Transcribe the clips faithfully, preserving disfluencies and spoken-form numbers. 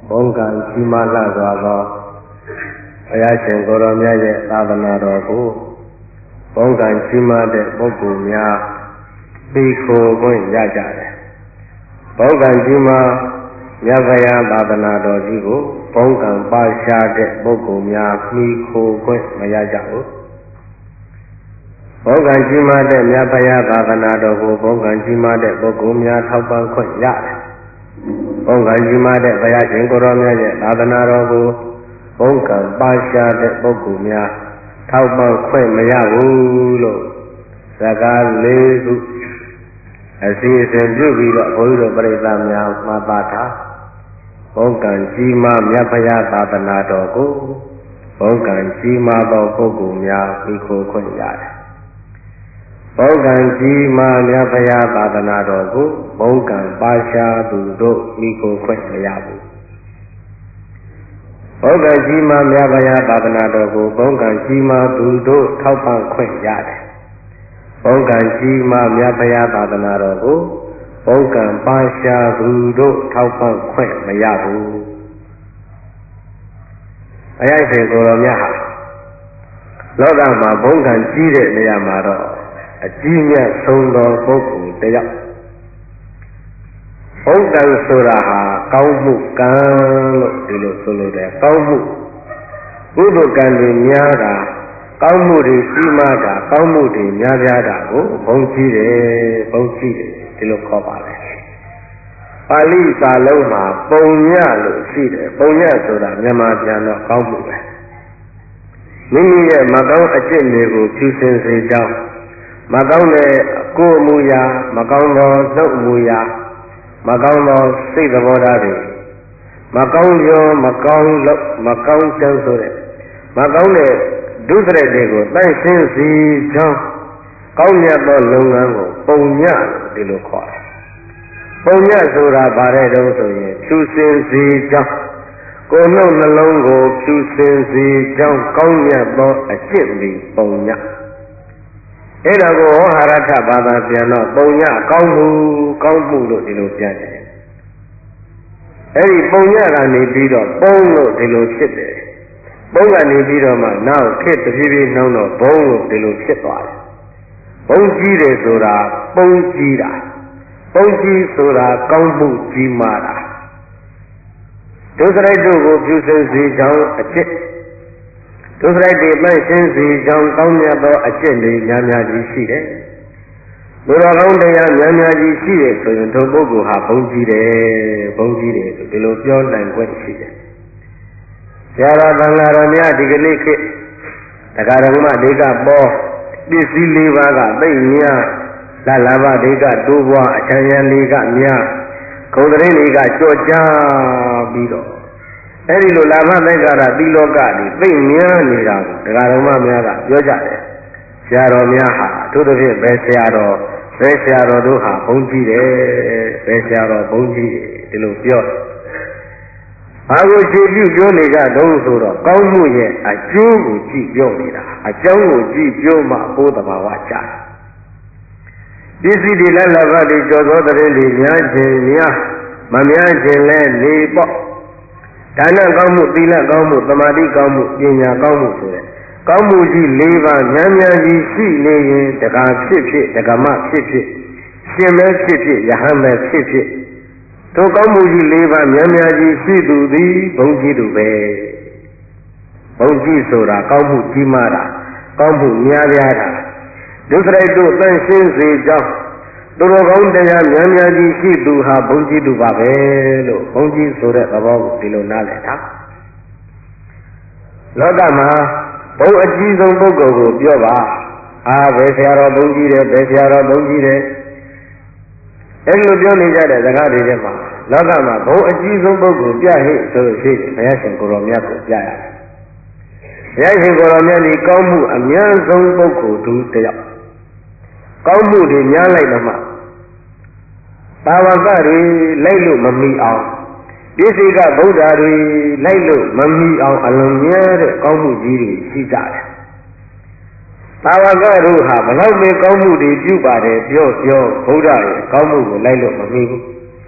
ဘုံကံကြီးမားလှစွာသောဘုရားရှင်ကိုယ်တော်မြတ်ရဲ့သာသနာတော်ကိုဘုံကံကြီးမားတဲ့ပုဂ္ဂိုလ်များပြီးခိုခွင့်ရကြတယ်ဘုံကံကြီးမားမြတ်ဗျာသာသနာတော်ကြီးကိုဘုံကံပါရှားတဲ့ပုဂ္ဂိုလ်များပြီးခိုခွင့်မရကြဘူးဘုံကံကြီးမားတဲ့မြတ်ဗျာသာသနာတော်ကိုဘုံကံကြီးမားတဲ့ပုဂ္ဂိုလ်များထောက်ပံ့ခွင့်ရတယ်ဘုံကံကြီးမားတဲ့ဘုရားရှင်ကိုယ်တော်မြတ်ရဲ့သာသနာတော်ကိုဘုံကံပါရှားတဲ့ပုဂ္ဂိုလ်များထောက်ပံ့ခွင့်မရဘူးလို့စကားလေးခုအစီအစဉ်ပြုပြီးတော့ဘုန်းကြီးတို့ပြိဿများမှာပါတာဘုံကံကြီးမားမြတ်ဗျာသာသနာတော်ကိုဘုံကံကြီးမားသောပုဂ္ဂိုလ်များပြီးခိုးခွင့်ရတယ်ဘုံကံကြီးမားမြတ်ဗျာသာသနာတော်ကိုဘုံကံပါရှားသူတို့ပြီးခိုးခွင့်မရဘူးဘုံကံကြီးမားမြတ်ဗျာသာသနာတော်ကိုဘုံကံကြီးမားသူတို့ထောက်ပံ့ခွင့်ရတယ်ဘုံကံကြီးမားမြတ်ဗျာသာသနာတော်ကိုဘုံကံပါရှားသူတို့ထောက်ပံ့ခွင့်မရဘူးအရိုက်ရှင်ကိုယ်တော်မြတ်ဟာလောကမှာဘုံကံကြီးတဲ့နေရာမှာတော့အကြီးမြတ်ဆုံးသောပုဂ္ဂိုလ်တယောက်ဘုံကံဆိုတာဟာကောင်းမှုကံလို့ဒီလိုဆိုလို့တယ်ကောင်းမှုကုသိုလ်ကံတွေများတာကောင်းမှုတွေကြီးမားတာကောင်းမှုတွေများပြားတာကိုဘုံကြီးတယ်ဘုံကြီးတယ်ဒီလိုခေါ်ပါတယ်ပါဠိစာလုံးမှာပုံညလို့ရှိတယ်ပုံညဆိုတာမြန်မာပြန်တော့ကောင်းမှုပဲမိမိရဲ့မကောင်းအကျင့်တွေကိုဖြူစင်စေကြောင်းမကောင်းတဲ့ကိုယ်မူရာမကောင်းသောနှုတ်မူရာမကောင်းသောစိတ်သဘောထားတွေမကောင်းရောမကောင်းလို့မကောင်းကျန်းဆိုတဲ့မကောင်းတဲ့ဒုစရိုက်တွေကိုတန့်ရှင်းစေကြောင်းကောင်းမြတ်သောလုပ်ငန်းကိုပုံညဒီလိုခေါ်တယ်ပုံညဆိုတာဗါတဲ့တုံးဆိုရင်ဖြူစင်စေကြောင်းကိုယ်နှုတ်နှလုံးကိုဖြူစင်စေကြောင်းကောင်းမြတ်သောအကျင့်တွေပုံညအဲ့ဒါကိုဟောဟာရထဘာသာပြန်တော့ပုံညကောင်းမှုကောင်းမှုလို့ဒီလိုပြန်တယ်အဲ့ဒီပုံညကနေပြီးတော့ပုံလို့ဒီလိုဖြစ်တယ်ပုံကနေပြီးတော့မှနောက်ခက်တဖြည်းဖြည်းနှောင်းတော့ဘုံလို့ဒီလိုဖြစ်သွားတယ်ဘုံကြီးတယ်ဆိုတာပုံကြီးတာပုံကြီးဆိုတာကောင်းမှုကြီးမားတာဒုစရိုက်တို့ကိုပြုစုစေကြောင်းအကျင့်ဒုစရိုက်တွေမှန်ရှင်းစေကြောင်းကောင်းမြတ်သောအကျင့်တွေများများကြီးရှိတယ်ဘုရားကောင်းတရားများများကြီးရှိတယ်ဆိုရင်တို့ပုဂ္ဂိုလ်ဟာဘုံကြီးတယ်ဘုံကြီးတယ်ဆိုဒီလိုပြောနိုင်ခွင့်ရှိတယ်ဆရာတော်သံဃာတော်များဒီကနေ့ခေတ်တရားဓမ္မဒိဋ္ဌပေါ်ပစ္စည်းလေးပါးကသိများလလဘဒိဋ္ဌတိုးပွားအချမ်းရံလေးကများဂုဏ်သတင်းတွေကကြော့ကြားပြီးတော့အဲ့ဒီလိုလာဘသိက္ခာရသီလောကတွေသိများနေတာကိုတရားဓမ္မများကပြောကြတယ်ဆရာတော်များဟာအထူးသဖြင့်ဘယ်ဆရာတော်ဘယ်ဆရာတော်တို့ဟာဘုန်းကြီးတယ်ဘယ်ဆရာတော်ဘုန်းကြီးတယ်ဒီလိုပြောတယ်ဘာကိုကြည့်ပြုပြောနေကြတုံးဆိုတော့ကောင်းမှုရဲ့အကျိုးကိုကြည့်ပြောနေတာအကြောင်းကိုကြည့်ပြောမှဘိုးတဘာဝကြပစ္စည်းတွေလက်လက်ပါတွေကြော်သောတဲ့တွေများခြင်းများမများခြင်းလဲနေပေါ့ဒါနကောင်းမှုသီလကောင်းမှုသမာဓိကောင်းမှုပညာကောင်းမှုဆိုတဲ့ကောင်းမှုကြီး၄ပါးများများကြီးရှိနေရင်တက္ကဖြစ်ဖြစ်တက္ကမဖြစ်ဖြစ်ရှင်မဲဖြစ်ဖြစ်ယဟန်မဲဖြစ်ဖြစ်တို့ကောင်းမှုကြီး၄ပါးများများကြီးရှိသူသည်ဘုံကြီးသူပဲဘုံကြီးဆိုတာကောင်းမှုကြီးမားတာကောင်းမှုများပြားတာဒုစရိုက်တို့တန့်ရှင်းစေကြောင်းသူတော်ကောင်းတရားများများကြီးရှိသူဟာဘုံကြီးသူပါပဲလို့ဘုံကြီးဆိုတဲ့သဘောကိုဒီလိုနားလည်တာလောကမှာဘုံအကြီးဆုံးပုဂ္ဂိုလ်ကိုပြောပါအာဘယ်ဆရာတော်ဘုံကြီးတယ်ဘယ်ဆရာတော်ဘုံကြီးတယ်အဲ့လိုပြောနေကြတဲ့စကားတွေထဲမှာလောကမှာဘုံအကြီးဆုံးပုဂ္ဂိုလ်ပြဟိဆိုလို့ရှိရင်ဘုရားရှင်ကိုယ်တော်မြတ်ကိုပြရတယ်ဘုရားရှင်ကိုယ်တော်မြတ်ဒီကောင်းမှုအများဆုံးပုဂ္ဂိုလ်သူတယောက်ကောင်းမှုတွေများလိုက်တော့မှဘာဝကတွေလိုက်လို့မမီအောင်ပစ္စည်းကဗုဒ္ဓတွေလိုက်လို့မမီအောင်အလွန်များတဲ့ကောင်းမှုကြီးတွေရှိကြတယ်ဘာဝကတို့ဟာဘလောက်ပဲကောင်းမှုတွေပြုပါတယ်ပြောပြောဗုဒ္ဓရဲ့ကောင်းမှုကိုလိုက်လို့မမီဘူး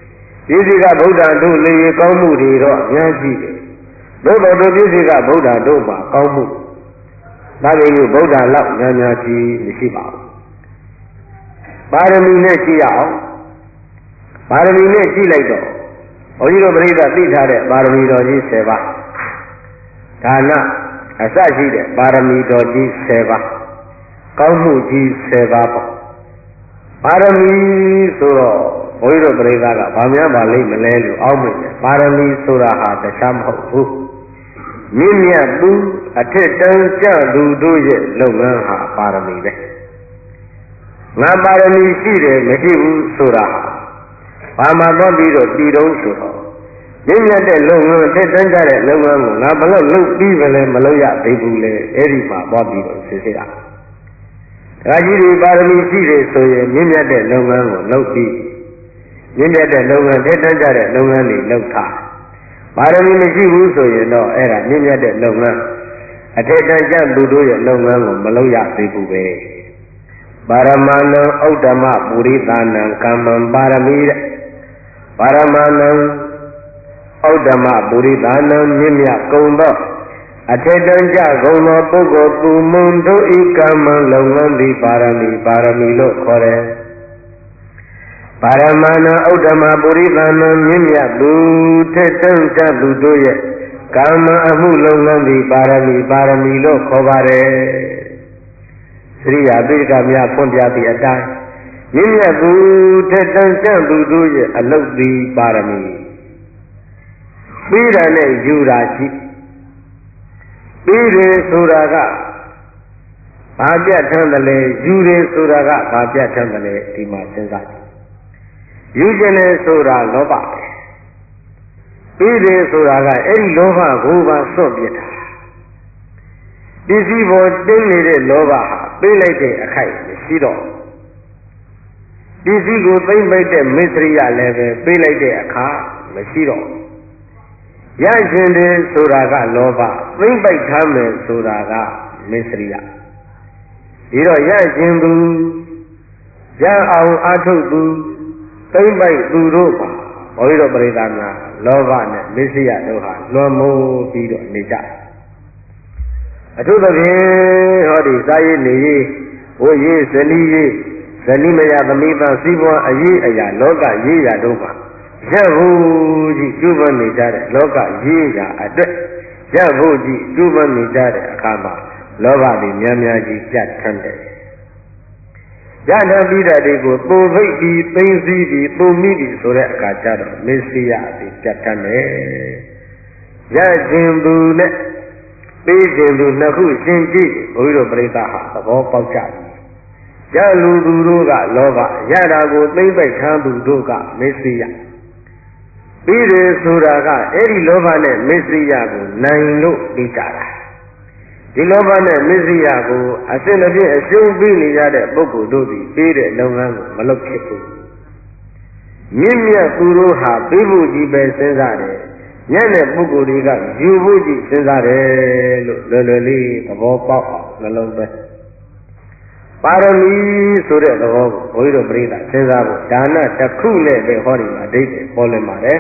ပြည့်စည်ကဗုဒ္ဓတို့လေကောင်းမှုတွေတော့အများကြီးတယ်သို့တော်တို့ပြည့်စည်ကဗုဒ္ဓတို့မှာကောင်းမှုဒါပေမဲ့ဗုဒ္ဓလောက်များများကြီးမရှိပါဘူးပါရမီနဲ့ကြည့်ရအောင်ပါရမီနဲ့ကြည့်လိုက်တော့ဘုန်းကြီးတို့ပြိဿသိထားတဲ့ပါရမီတော်ကြီးဆယ်ပါးဒါနအစရှိတဲ့ပါရမီတော်ကြီးဆယ်ပါးကောင်းမှုကြီးဆယ်ပါးပေါ့ပါရမီဆိုတော့ဘုန်းကြီးတို့ပြိဿကဗာများပါလိမ့်မလဲလို့အောက်မိတယ်ပါရမီဆိုတာဟာတခြားမဟုတ်ဘူးမြင့်မြတ်သူအထက်တန်းကျသူတို့ရဲ့လုပ်ငန်းဟာပါရမီပဲငါပါရမီရှိတယ်မရှိဘူးဆိုတာဘာမှတော့ပြီးတော့တည်တုံးဆိုတော့မြင့်မြတ်တဲ့လုပ်ငန်းထက်တန်းကြတဲ့လုပ်ငန်းကိုငါဘလို့လုပ်ပြီးပဲလဲမလုပ်ရသေးဘူးလေအဲ့ဒီမှာတော့ပြီးတော့စစ်စစ်တာဒါကြီးဒီပါရမီရှိတယ်ဆိုရင်မြင့်မြတ်တဲ့လုပ်ငန်းကိုလုပ်ပြီးမြင့်မြတ်တဲ့လုပ်ငန်းထက်တန်းကြတဲ့လုပ်ငန်းတွေလုပ်ထားပါရမီမရှိဘူးဆိုရင်တော့အဲ့ဒါမြင့်မြတ်တဲ့လုပ်ငန်းအထက်တန်းကျသူတို့ရဲ့လုပ်ငန်းကိုမလုပ်ရသေးဘူးပဲပါရမဏံဥဒ္ဓမပုရိသနံကမ္မံပါရမီတဲ့ပါရမဏံဥဒ္ဓမပုရိသနံမြင့်မြတ်ကုန်သောအထက်တန်းကျကုန်သောပုဂ္ဂိုလ်သူမွန်တို့ဤကမ္မံလုပ်ငန်းသည်ပါရမီပါရမီလို့ခေါ်တယ်ပါရမဏဥဒ္ဓမပုရိသနံမြင့်မြတ်သူထက်တန်းကျသူတို့ရဲ့ကာမအမှုလုပ်ငန်းသည်ပါရမီပါရမီလို့ခေါ်ပါတယ်သရိယာပိဋကများဖွင့်ပြသည့်အတိုင်းမြင့်မြတ်သူထက်တန်းကျသူတို့ရဲ့အလုပ်သည်ပါရမီပြီးတာနဲ့ယူတာရှိပြီးတယ်ဆိုတာကဘာပြတ်ထမ်းတယ်လဲယူတယ်ဆိုတာကဘာပြတ်ထမ်းတယ်လဲဒီမှာစဉ်းစားကြည့်ယူခြင်းနဲ့ဆိုတာလောဘပြီးတယ်ဆိုတာကအဲ့ဒီလောဘကိုပါစွန့်ပြစ်တာပစ္စည်းပေါ်တင်းနေတဲ့လောဘဟာပေးလိုက်တဲ့အခိုက်မရှိတော့ပစ္စည်းကိုသိမ့်ပိတ်တဲ့မစ္စရိယလည်းပဲပေးလိုက်တဲ့အခါမရှိတော့ရခြင်းတယ်ဆိုတာကလောဘသိမ့်ပိတ်ထားမယ်ဆိုတာကမစ္စရိယဒီတော့ရခြင်းသူရအောင်အာထုတ်သူသိမ့်ပိတ်သူတို့ပါဘုန်းကြီးတို့ပရိသတ်များလောဘနဲ့မစ္စရိယတို့ဟာလွန်မိုးပြီးတော့နေကြအထူးသဖြင့်ဟောဒီစာရေးနေရေးဝိရေးဇနီးရေးဇနီးမယသမီးသားစီးပွားအရေးအရာလောကရေးရာတို့မှာရပ်ဖို့ကြီးကျူးပန်းနေကြတဲ့လောကရေးရာအတွက်ရပ်ဖို့ကြီးကျူးပန်းနေကြတဲ့အခါမှာလောဘတွေများများကြီးပြတ်ထမ်းတယ်ရနာပြီးတဲ့တွေကိုပုံဖိတ်ပြီးသိမ့်စည်းပြီးပုံမိပြီးဆိုတဲ့အခါကျတော့မစ္စရိယတွေပြတ်ထမ်းတယ်ရခြင်းသူနဲ့ပေးခြင်းသူနှစ်ခုရှင်းကြည့်ဘုရားတို့ပြိဿဟာသဘောပေါက်ကြတယ်ရလူသူတို့ကလောဘရတာကိုသိမ့်ပိတ်ခံသူတို့ကမစ္စရိယပြီးတယ်ဆိုတာကအဲ့ဒီလောဘနဲ့မစ္စရိယကိုနိုင်လို့ပြီးကြတာဒီလောဘနဲ့မစ္စရိယကိုအစစ်အပြည့်အရှုံးပြီးနေရတဲ့ပုဂ္ဂိုလ်တို့ဒီပြီးတဲ့လုပ်ငန်းကိုမလုပ်ဖြစ်ဘူးမြင့်မြတ်သူတို့ဟာပြီးဖို့ကြီးပဲစဉ်းစားတယ်ညံ့တဲ့ပုဂ္ဂိုလ်တွေကယူဖို့ကြီးစဉ်းစားတယ်လို့လွယ်လွယ်လေးသဘောပေါက်အောင်နှလုံးသွင်းပါရမီဆိုတဲ့သဘောကိုဘုန်းကြီးတို့ပြိဿစဉ်းစားဖို့ဒါနတစ်ခုနဲ့ပဲဟောဒီမှာအဓိပ္ပာယ်ပေါ်လည်ပါတယ်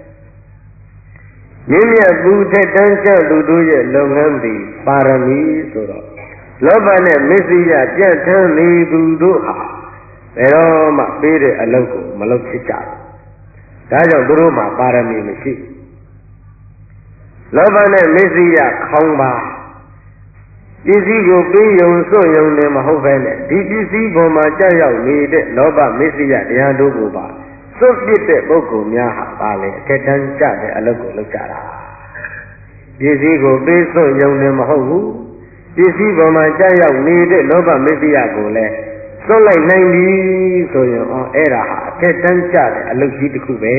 မြင့်မြတ်သူထက်တန်းကျသူတို့ရဲ့လုပ်ငန်းသည်ပါရမီဆိုတော့လောဘနဲ့မစ္စရိယပြတ်ထမ်းနေသူတို့ဟာဘယ်တော့မှပေးတဲ့အလုပ်ကိုမလုပ်ဖြစ်ကြဘူးဒါကြောင့်သူတို့မှာပါရမီမရှိလောဘနဲ့မစ္စရိယခေါင်းပါပစ္စည်းကိုပေးယုံစွန့်ယုံလည်းမဟုတ်ပဲနဲ့ဒီပစ္စည်းပေါ်မှာကြောက်ရောက်နေတဲ့လောဘမစ္စရိယတရားတို့ကိုပါစွန့်ပစ်တဲ့ပုဂ္ဂိုလ်များဟာပါလေအထက်တန်းကျတဲ့အလုပ်ကိုလုပ်ကြတာပစ္စည်းကိုပေးစွန့်ယုံလည်းမဟုတ်ဘူးပစ္စည်းပေါ်မှာကြောက်ရောက်နေတဲ့လောဘမစ္စရိယကိုလည်းစွန့်လိုက်နိုင်ပြီဆိုရင်အော်အဲ့ဒါဟာအထက်တန်းကျတဲ့အလုပ်ကြီးတစ်ခုပဲ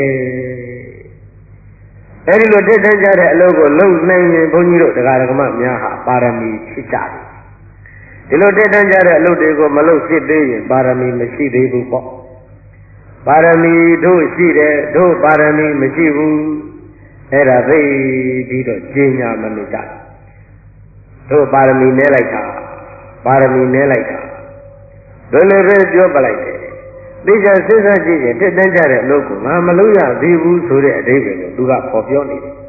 အဲဒီလိုထက်တန်းကြတဲ့အလုပ်ကိုလုပ်နိုင်ရင်ဘုန်းကြီးတို့တရားဓမ္မများဟာပါရမီဖြစ်ကြတယ်ဒီလိုထက်တန်းကြတဲ့အလုပ်တွေကိုမလုပ်ဖြစ်သေးရင်ပါရမီမရှိသေးဘူးပေါ့ပါရမီတို့ရှိတယ်တို့ပါရမီမရှိဘူးအဲ့ဒါသိပြီးတော့ကျင့်ညာမနေကြတို့ပါရမီနဲလိုက်တာပါရမီနဲလိုက်တာဘယ်လိုပဲပြောပလိုက်တယ်သိချာစဉ်းစားကြည့်ရင်တက်တန်းကြတဲ့အလုပ်ကိုငါမလုပ်ရသေးဘူးဆိုတဲ့အဓိပ္ပာယ်ကိုသူကပေါ်ပြောနေတယ်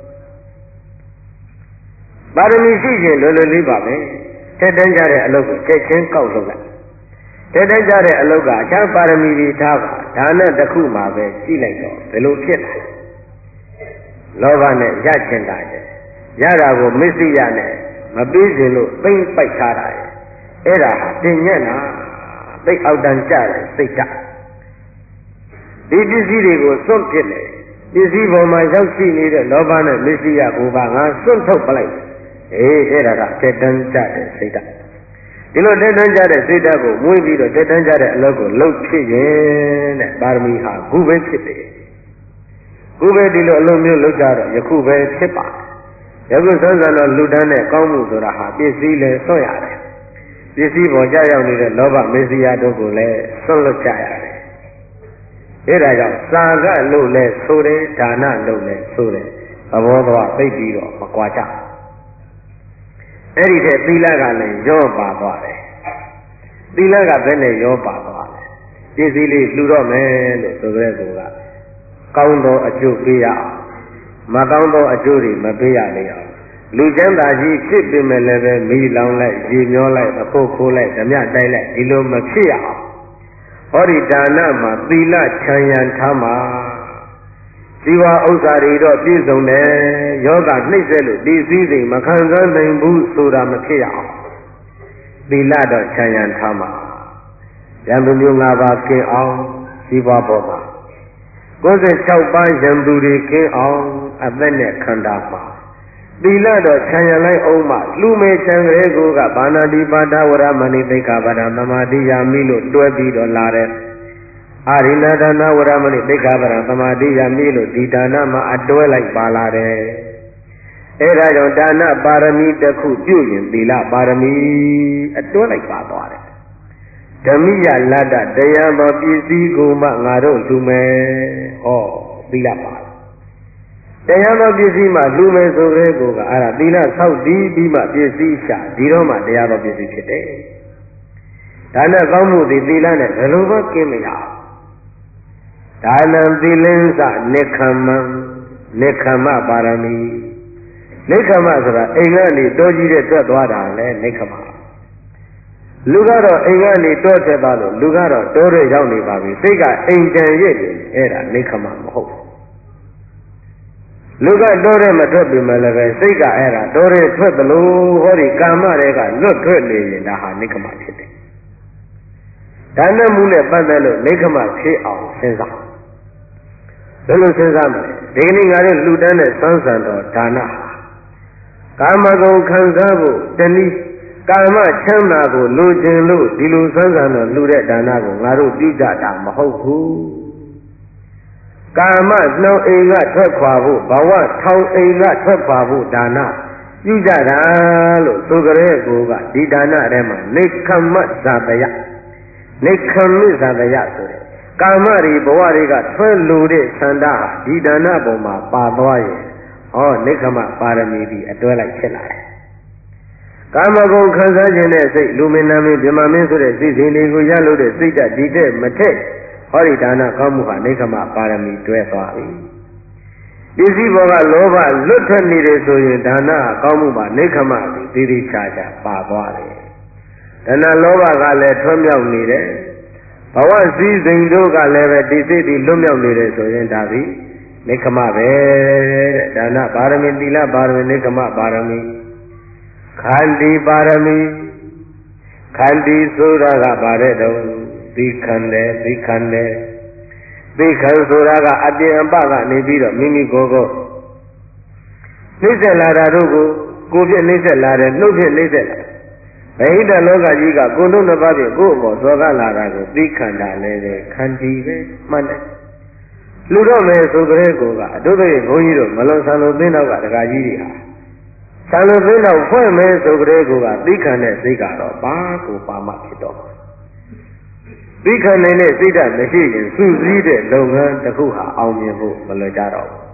ပါရမီရှိခြင်းလွယ်လွယ်လေးပါပဲတက်တန်းကြတဲ့အလုပ်ကိုချက်ချင်းကောက်လုပ်လိုက်တက်တန်းကြတဲ့အလုပ်ကအခြားပါရမီတွေထားပါဒါနဲ့တစ်ခုမှပဲကြည့်လိုက်တော့ဘယ်လိုဖြစ်လာလောဘနဲ့ရချင်တာရဲ့ရတာကိုမစ္စည်းရနဲ့မပေးခြင်းလို့သိမ့်ပိုက်ထားတာရဲ့အဲ့ဒါဟာတင်ညက်နာသိအောက်တန်းကြတဲ့စိတ်ဓာတ်ဒီပစ္စည်းတွေကိုစွန့်ပစ်တယ်ပစ္စည်းပေါ်မှာရောက်ရှိနေတဲ့လောဘနဲ့မစ္စည်းရကိုပါငါစွန့်ထုတ်ပလိုက်အေးအဲ့ဒါကတက်တန်းကြတဲ့စိတ်ဓာတ်ဒီလိုတက်တန်းကြတဲ့စိတ်ဓာတ်ကိုမွေးပြီးတော့တက်တန်းကြတဲ့အလုပ်ကိုလုပ်ဖြစ်ရင်တဲ့ပါရမီဟာခုပဲဖြစ်တယ်ခုပဲဒီလိုအလုပ်မျိုးလုပ်ကြတော့ယခုပဲဖြစ်ပါတယ်ယခုစမ်းစမ်းတော့လူတန်းတဲ့ကောင်းမှုဆိုတာဟာပစ္စည်းလဲစွန့်ရတယ်ပစ္စည်းပေါ်ကြာရောက်နေတဲ့လောဘမေစီယာတို့ကိုလည်းစွန့်လွတ်ကြရတယ်အဲ့ဒါကြောင့်စာကလို့လဲဆိုတယ်ဒါနလို့လဲဆိုတယ်သဘောတော်သိပြီးတော့မကွာကြအဲ့ဒီထက်သီလကလည်းရောပါသွားတယ်သီလကဘယ်နဲ့ရောပါသွားလဲပစ္စည်းလေးလှူတော့မယ်လို့ဆိုကြတဲ့ကူကကောင်းသောအကျိုးပေးရအောင်မကောင်းသောအကျိုးတွေမပေးရလေအောင်လူချမ်းသာကြီးဖြစ်ပေမဲ့လည်းပဲမိလောင်လိုက်ရေမျောလိုက်အခုခိုးလိုက်ဓမြတိုက်လိုက်ဒီလိုမဖြစ်ရအောင်ဟောဒီဒါနမှာသီလချမ်းရန်ထားမှာဇီဝဥစ္စာတွေတော့ပြည့်စုံတယ်ယောဂနှိမ့်ဆက်လို့ဒီစည်းစိမ်မခံစားနိုင်ဘူးဆိုတာမဖြစ်ရအောင်သီလတော့ချမ်းရန်ထားမှာရံသူမျိုး၅ပါးကင်းအောင်ဇီဝဘောမှာကိုယ်စိတ်၆ပါးရံသူတွေကင်းအောင်အသက်နဲ့ခန္ဓာမှာသီလတော့ချမ်းရလိုက်အောင်မှလူမေချမ်းကလေးကိုကဘာနာတိပါဒဝရမဏိသိက္ခာပဒသမာဓိယာမိလို့တွဲပြီးတော့လာတယ်အာရိဏဒါနဝရမဏိသိက္ခာပဒသမာဓိယာမိလို့ဒီဒါနမှာအတွဲလိုက်ပါလာတယ်အဲဒါကြောင့်ဒါနပါရမီတစ်ခုပြုရင်သီလပါရမီအတွဲလိုက်ပါသွားတယ်ဓမ္မိယလတ္တတရားသောပစ္စည်းကိုမှငါတို့လူမယ်ဟောသီလပါတရားသောပစ္စည်းမှလူမယ်ဆိုတဲ့ကိုကအဲ့ဒါသီလဆောက်တည်ပြီးမှပစ္စည်းရှာဒီတော့မှတရားသောပစ္စည်းဖြစ်တယ်ဒါနဲ့ကောင်းမှုသည်သီလနဲ့ဘယ်လိုမှကင်းမရဘူးဒါနံသီလင်းစနိခမ္မနိခမ္မပါရမီနိခမ္မဆိုတာအိမ်ကနေတောကြီးတဲ့ထွက်သွားတာလဲနိခမ္မလူကတော့အိမ်ကနေတောထွက်သွားလို့လူကတော့တောထဲရောက်နေပါပြီစိတ်ကအိမ်ကြံရစ်နေအဲ့ဒါနိခမ္မမဟုတ်ဘူးလူကတောထဲမထွက်ပြီမဲ့လည်းပဲစိတ်ကအဲ့ဒါတောထဲထွက်သလိုဟောဒီကာမတွေကလွတ်ထွက်နေရင်ဒါဟာနိခမ္မဖြစ်တယ်ဒါနဲ့မှုနဲ့ပတ်သက်လို့နိခမ္မဖြစ်အောင်စဉ်းစားဘယ်လိုစဉ်းစားမလဲဒီကနေ့ငါတို့လှူဒန်းတဲ့စမ်းစံတော်ဒါနဟာကာမဂုဏ်ခံစားဖို့တနည်းကာမချမ်းသာကိုလိုချင်လို့ဒီလိုစမ်းစံတော်လှူတဲ့ဒါနကိုငါတို့ပြုကြတာမဟုတ်ဘူးကာမနှောင်အိမ်ကထွက်ခွာဖို့ဘဝထောင်အိမ်ကထွက်ခွာဖို့ဒါနပြုကြတာလို့ဆိုကြတဲ့ကိုကဒီဒါနထဲမှာနိခမ္မဇာတယနိခမ္မိဇာတယဆိုတဲ့ကာမတွေဘဝတွေကထွက်လို့တဲ့သန္တာဟာဒီဒါနပုံမှာပါသွားရင်ဟောနိခမ္မပါရမီပြီးအတွဲလိုက်ဖြစ်လာတယ်ကာမဂုဏ်ခံစားခြင်းနဲ့စိတ်လူမင်းနာမင်းဗြဟ္မာမင်းဆိုတဲ့စိတ်စဉ်တွေကိုရလို့တဲ့စိတ်ဓာတ်ဒီတဲ့မထက်ဟောဒီဒါနကောင်းမှုဟာနိခမ္မပါရမီတွဲသွားပြီပစ္စည်းဘောကလောဘလွတ်ထွက်နေတယ်ဆိုရင်ဒါနကောင်းမှုမှာနိခမ္မပြီးတည်တည်ချာချာပါသွားတယ်ဒါနလောဘကလည်းထွံ့မြောက်နေတယ်ဘဝစည်းစိမ်တို့ကလည်းပဲဒီစိတ်ဒီလွတ်မြောက်နေတယ်ဆိုရင်ဒါပြီးနိခမ္မပဲတဲ့ဒါနပါရမီသီလပါရမီနိခမ္မပါရမီခန္တီပါရမီခန္တီဆိုတာကဘာတဲ့တုံးသိခံတယ်သိခံတယ်သိခံဆိုတာကအပြင်အပကနေပြီးတော့မိမိကိုယ်ကိုနှိမ့်ဆက်လာတာတို့ကိုကိုယ်ပြည့်နှိမ့်ဆက်လာတယ်နှုတ်ပြည့်နှိမ့်ဆက်လာဗဟိတလောကကြီးကကိုယ်တို့နှစ်ပါးဖြင့်ကိုယ်အပေါ်ဇောကလာတာကိုသိခံတာလည်းပဲခန္တီပဲမှတ်တယ်လူတော့မယ်ဆိုကြတဲ့ကိုကအတုတွေဘုန်းကြီးတို့မလွန်ဆန်လို့သိတော့ကဒကာကြီးတွေဟာဆန်လို့သိတော့ဖွင့်မယ်ဆိုကြတဲ့ကိုကသိခံတဲ့စိတ်ကတော့ဘာကိုပါမှဖြစ်တော့သိခံနေတဲ့စိတ်ဓာတ်မရှိရင်စုစည်းတဲ့လုပ်ငန်းတစ်ခုဟာအောင်မြင်ဖို့မလွယ်ကြတော့ဘူး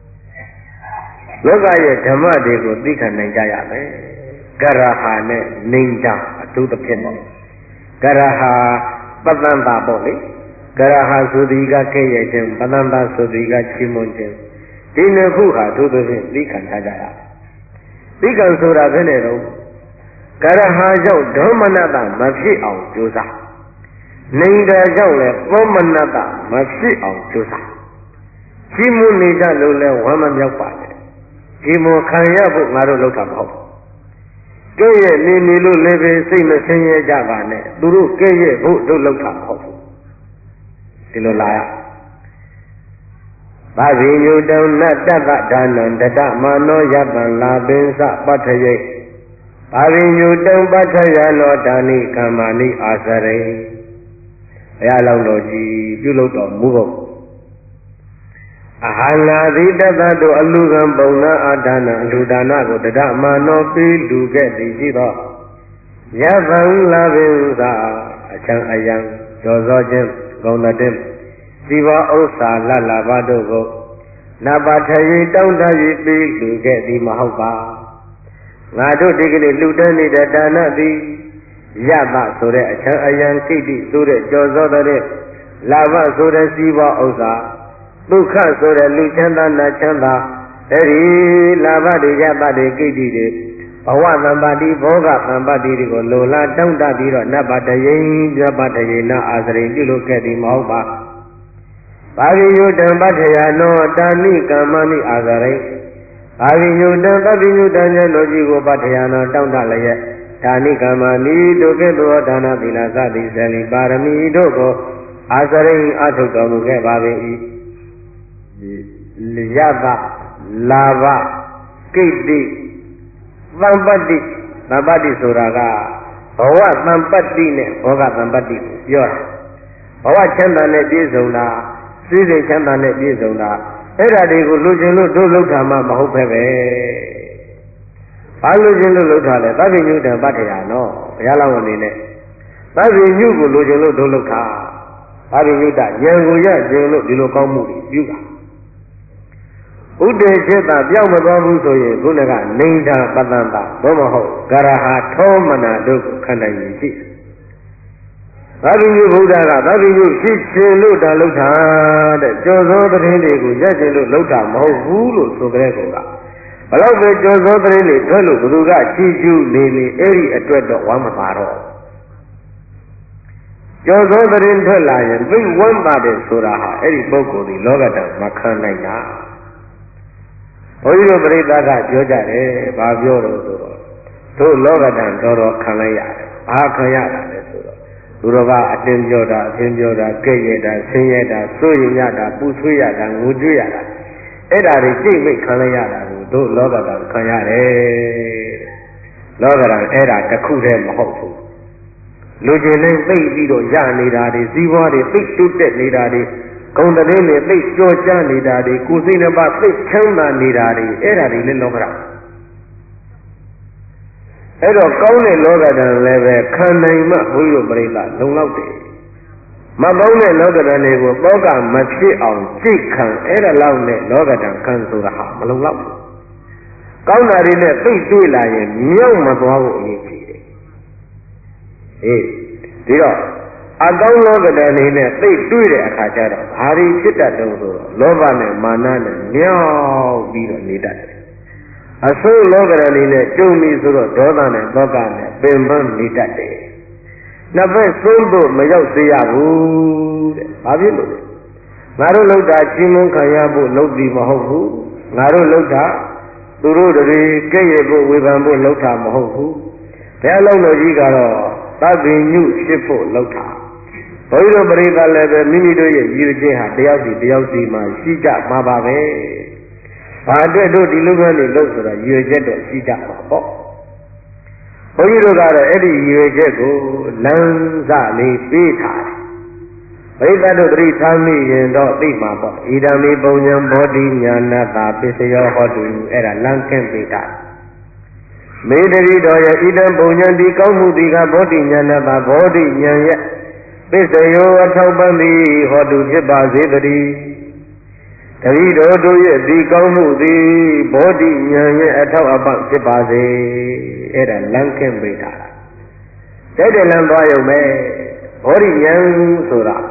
လောကရဲ့ဓမ္မတွေကိုသိခံနိုင်ကြရမယ်ကရဟာနဲ့နေကြအထူးသဖြင့်ပေါ့ကရဟာပတ္တန်တာပေါ့လေကရဟာသုတိကကဲ့ရဲ့ခြင်းပတန္တသုတိကချီးမွမ်းခြင်းဒီနှစ်ခုဟာသို့သောဖြင့်သိခံထားကြရသိခံဆိုတာဘယ်နဲ့တော့ကရဟာကြောင့်ဒေါမနတမဖြစ်အောင်ကြိုးစားနေတာကြောင့်လည်းသောမနတမဖြစ်အောင်ကြိုးစားချီးမွမ်းနေကြလို့လည်းဝမ်းမမြောက်ပါနဲ့ဒီမောခံရဖို့ငါတို့လောက်တာမဟုတ်ကဲ့ရဲ့နေနေလို့လည်းပဲစိတ်မဆင်းရဲကြပါနဲ့သူတို့ကဲ့ရဲ့ဖို့တို့လောက်တာမဟုတ်ဘူးဒီလိုလာရဘာဝိညုတံနတ္တပဒါနံတတမာနောယပံလာပင်စပဋ္ဌယေဘာဝိညုတံပဋ္ဌယနောဒါနိကမ္မာနိအာစရိဘုရားလောင်းတော်ကြီးပြုလုပ်တော်မူဖို့အဟလာသီတတတို့အလူကံပုံနာအာဒါနအလူဒါနကိုတတမာနောပေးလူခဲ့သည်ရှိသောယပံလာပင်စအချံအယံကျော်စောခြင်းဂုဏ်တဲ့စီဝဥစ္စာလလဘတို့ကိုနပါထယေတောင်းတရေပေးလူခဲ့သည်မဟုတ်ပါငါတို့ဒီကနေ့လူတန်းနေတဲ့ဒါနသည်ယပဆိုတဲ့အချမ်းအယံကိတ္တိဆိုတဲ့ကျော်စောတဲ့လာဘဆိုတဲ့စီဝဥစ္စာဒုက္ခဆိုတဲ့လူချမ်းသာနာချမ်းသာအဲဒီလာဘတွေယပတွေကိတ္တိတွေဘဝသံပါတိဘောဂသံပါတိတွေကိုလိုလားတောင်းတပြီးတော့နပါထယေနပါထယေနအာစရိပြုလုပ်ခဲ့သည်မဟုတ်ပါဘာဝိယုတံပဋ္ဌယနောတာနိကမ္မနိအာဇရိဘာဝိယုတံပဋိယုတံဉာဏ်တို့ကြီးကိုပဋ္ဌယနောတောင်းတလျက်တာနိကမ္မနိတို့ကဲ့သို့ဒါနသီလစသည်ဇလိပါရမီတို့ကိုအာဇရိအထုတ်တော်မူခဲ့ပါပေ၏ယတလာဘကိတ္တိသံပတ္တိသံပတ္တိဆိုတာကဘဝသံပတ္တိနဲ့ဘောဂသံပတ္တိကိုပြောတာဘဝချမ်းသာနဲ့ပြည့်စုံတာစိစိတ်ချမ်းသာနဲ့ပြည့်စုံတာအဲ့ဒါတွေကိုလူချင်းလို့တို့လောက်တာမှမဟုတ်ပဲပဲဘာလူချင်းလို့လောက်တာလဲသဗ္ဗညုတံပဋ္ဌယာနော်ဘုရားလောင်းအနေနဲ့သဗ္ဗညုကိုလူချင်းလို့တို့လောက်တာသဗ္ဗညုတဉာဏ်ကိုရခြင်းလို့ဒီလိုကောင်းမှုပြုတာဥဒေจิตပြောင်းမသွားဘူးဆိုရင်ခုနကနေန္ဒာပတ္တံတာဘုမဟုတ်ဂရဟာထောမနာတို့ကိုခန္ဓာရင်ရှိသဗ္ဗညုဘုရားကသဗ္ဗညုဖြစ်ခြင်းလို့တာလောက်တာတဲ့ကျော်စောသတင်းတွေကိုရက်ခြင်းလို့လောက်တာမဟုတ်ဘူးလို့ဆိုကြတဲ့ကောင်ကဘလောက်ပဲကျော်စောသတင်းတွေထွက်လို့ဘသူကချီးကျူးနေနေအဲ့ဒီအတွက်တော့ဝမ်းမပါတော့ကျော်စောသတင်းထွက်လာရင်သိဝမ်းပါတယ်ဆိုတာဟာအဲ့ဒီပုဂ္ဂိုလ်ဒီလောကတံမခံနိုင်တာဘုန်းကြီးတို့ပြိဿကပြောကြတယ်ဘာပြောတော့ဆိုတော့တို့လောကတံတော်တော်ခံလိုက်ရတယ်ဘာခံရတာလဲဆိုတော့သူတော်ကအတင်းပြောတာအတင်းပြောတာကြဲ့ရတာဆင်းရဲတာစိုးရင်ရတာပူဆွေးရတာငိုကြွေးရတာအဲ့ဒါတွေစိတ်မိတ်ခံလိုက်ရတာကိုတို့လောကတံခံရတယ်လောကတံအဲ့ဒါတစ်ခုတည်းမဟုတ်ဘူးလူချင်းလေးသိပြီးတော့ရနေတာတွေစည်းဝါးတွေသိတုတ်တက်နေတာတွေဂုံတည်းနဲ့သိကြောကြနေတာတွေကိုယ်စိတ်နှပါသိချမ်းသာနေတာတွေအဲ့ဒါတွေလည်းလောကတံအဲ့တော့ကောင်းတဲ့လောကတံလည်းပဲခံနိုင်မှဘုရားပြိဿလုံလောက်တယ်မပေါင်းတဲ့လောကတံတွေကိုသောကမဖြစ်အောင်ကြိတ်ခံအဲ့ဒါလောက်နဲ့လောကတံခံဆိုတာဟာမလုံလောက်ဘူးကောင်းတာတွေနဲ့သိတွေ့လာရင်မြောက်မသွားဖို့အရေးကြီးတယ်အေးဒီတော့အကောင်းလောကတံနေနဲ့သိတွေ့တဲ့အခါကျတော့ဘာတွေဖြစ်တတ်တုံးဆိုတော့လောဘနဲ့မာနနဲ့မြောက်ပြီးတော့နေတတ်တယ်အဆိုးလောကရဏီနဲ့ကျုံပြီဆိုတော့ဒေါသနဲ့သောကနဲ့ပင်ပန်းနေတတ်တယ်။နှစ်ဖက်ဆုံးဖို့မရောက်စေရဘူးတဲ့။ဘာဖြစ်လို့လဲ။ငါတို့လောက်တာချီးမွမ်းခံရဖို့လုပ်ပြီးမဟုတ်ဘူး။ငါတို့လောက်တာသူတို့တွေကဲ့ရဲ့ဖို့ဝေဖန်ဖို့လုပ်တာမဟုတ်ဘူး။ဘယ်လောက်လို့ကြီးကတော့သဗ္ဗညုဖြစ်ဖို့လုပ်တာ။ဘုရားပရိသတ်လည်းပဲမိမိတို့ရဲ့ရည်ရွယ်ချက်ဟာတယောက်စီတယောက်စီမှရှိကြမှာပါပဲ။ဘာအတွက်တို့ဒီလိုပဲနေလို့ဆိုတာရည်ရွယ်ချက်တော့ရှိကြပါပေါ့ဘုန်းကြီးတို့ကတော့အဲ့ဒီရည်ရွယ်ချက်ကိုလမ်းစလေးပေးထားတယ်ပရိသတ်တို့တိထားမိရင်တော့သိမှာပေါ့ဣဒံမေပုံညာဘောဓိညာနာတာပစ္စယောဟောတုအဲ့ဒါလမ်းကင်းပေးတာမေတ္တိတော်ရဲ့ဣဒံပုံညာဒီကောင်းမှုဒီကဘောဓိညာနာတာဘောဓိညာရဲ့ပစ္စယောအထောက်ပံ့သည်ဟောတုဖြစ်ပါစေတည်းတတိတော်တို့ရဲ့ဒီကောင်းမှုသည်ဘောဓိဉာဏ်ရဲ့အထောက်အပံ့ဖြစ်ပါစေအဲ့ဒါလမ်းကင်းပေးတာတဲ့တဲ့လမ်းသွားရုံပဲဘောဓိဉာဏ်ဆိုတာ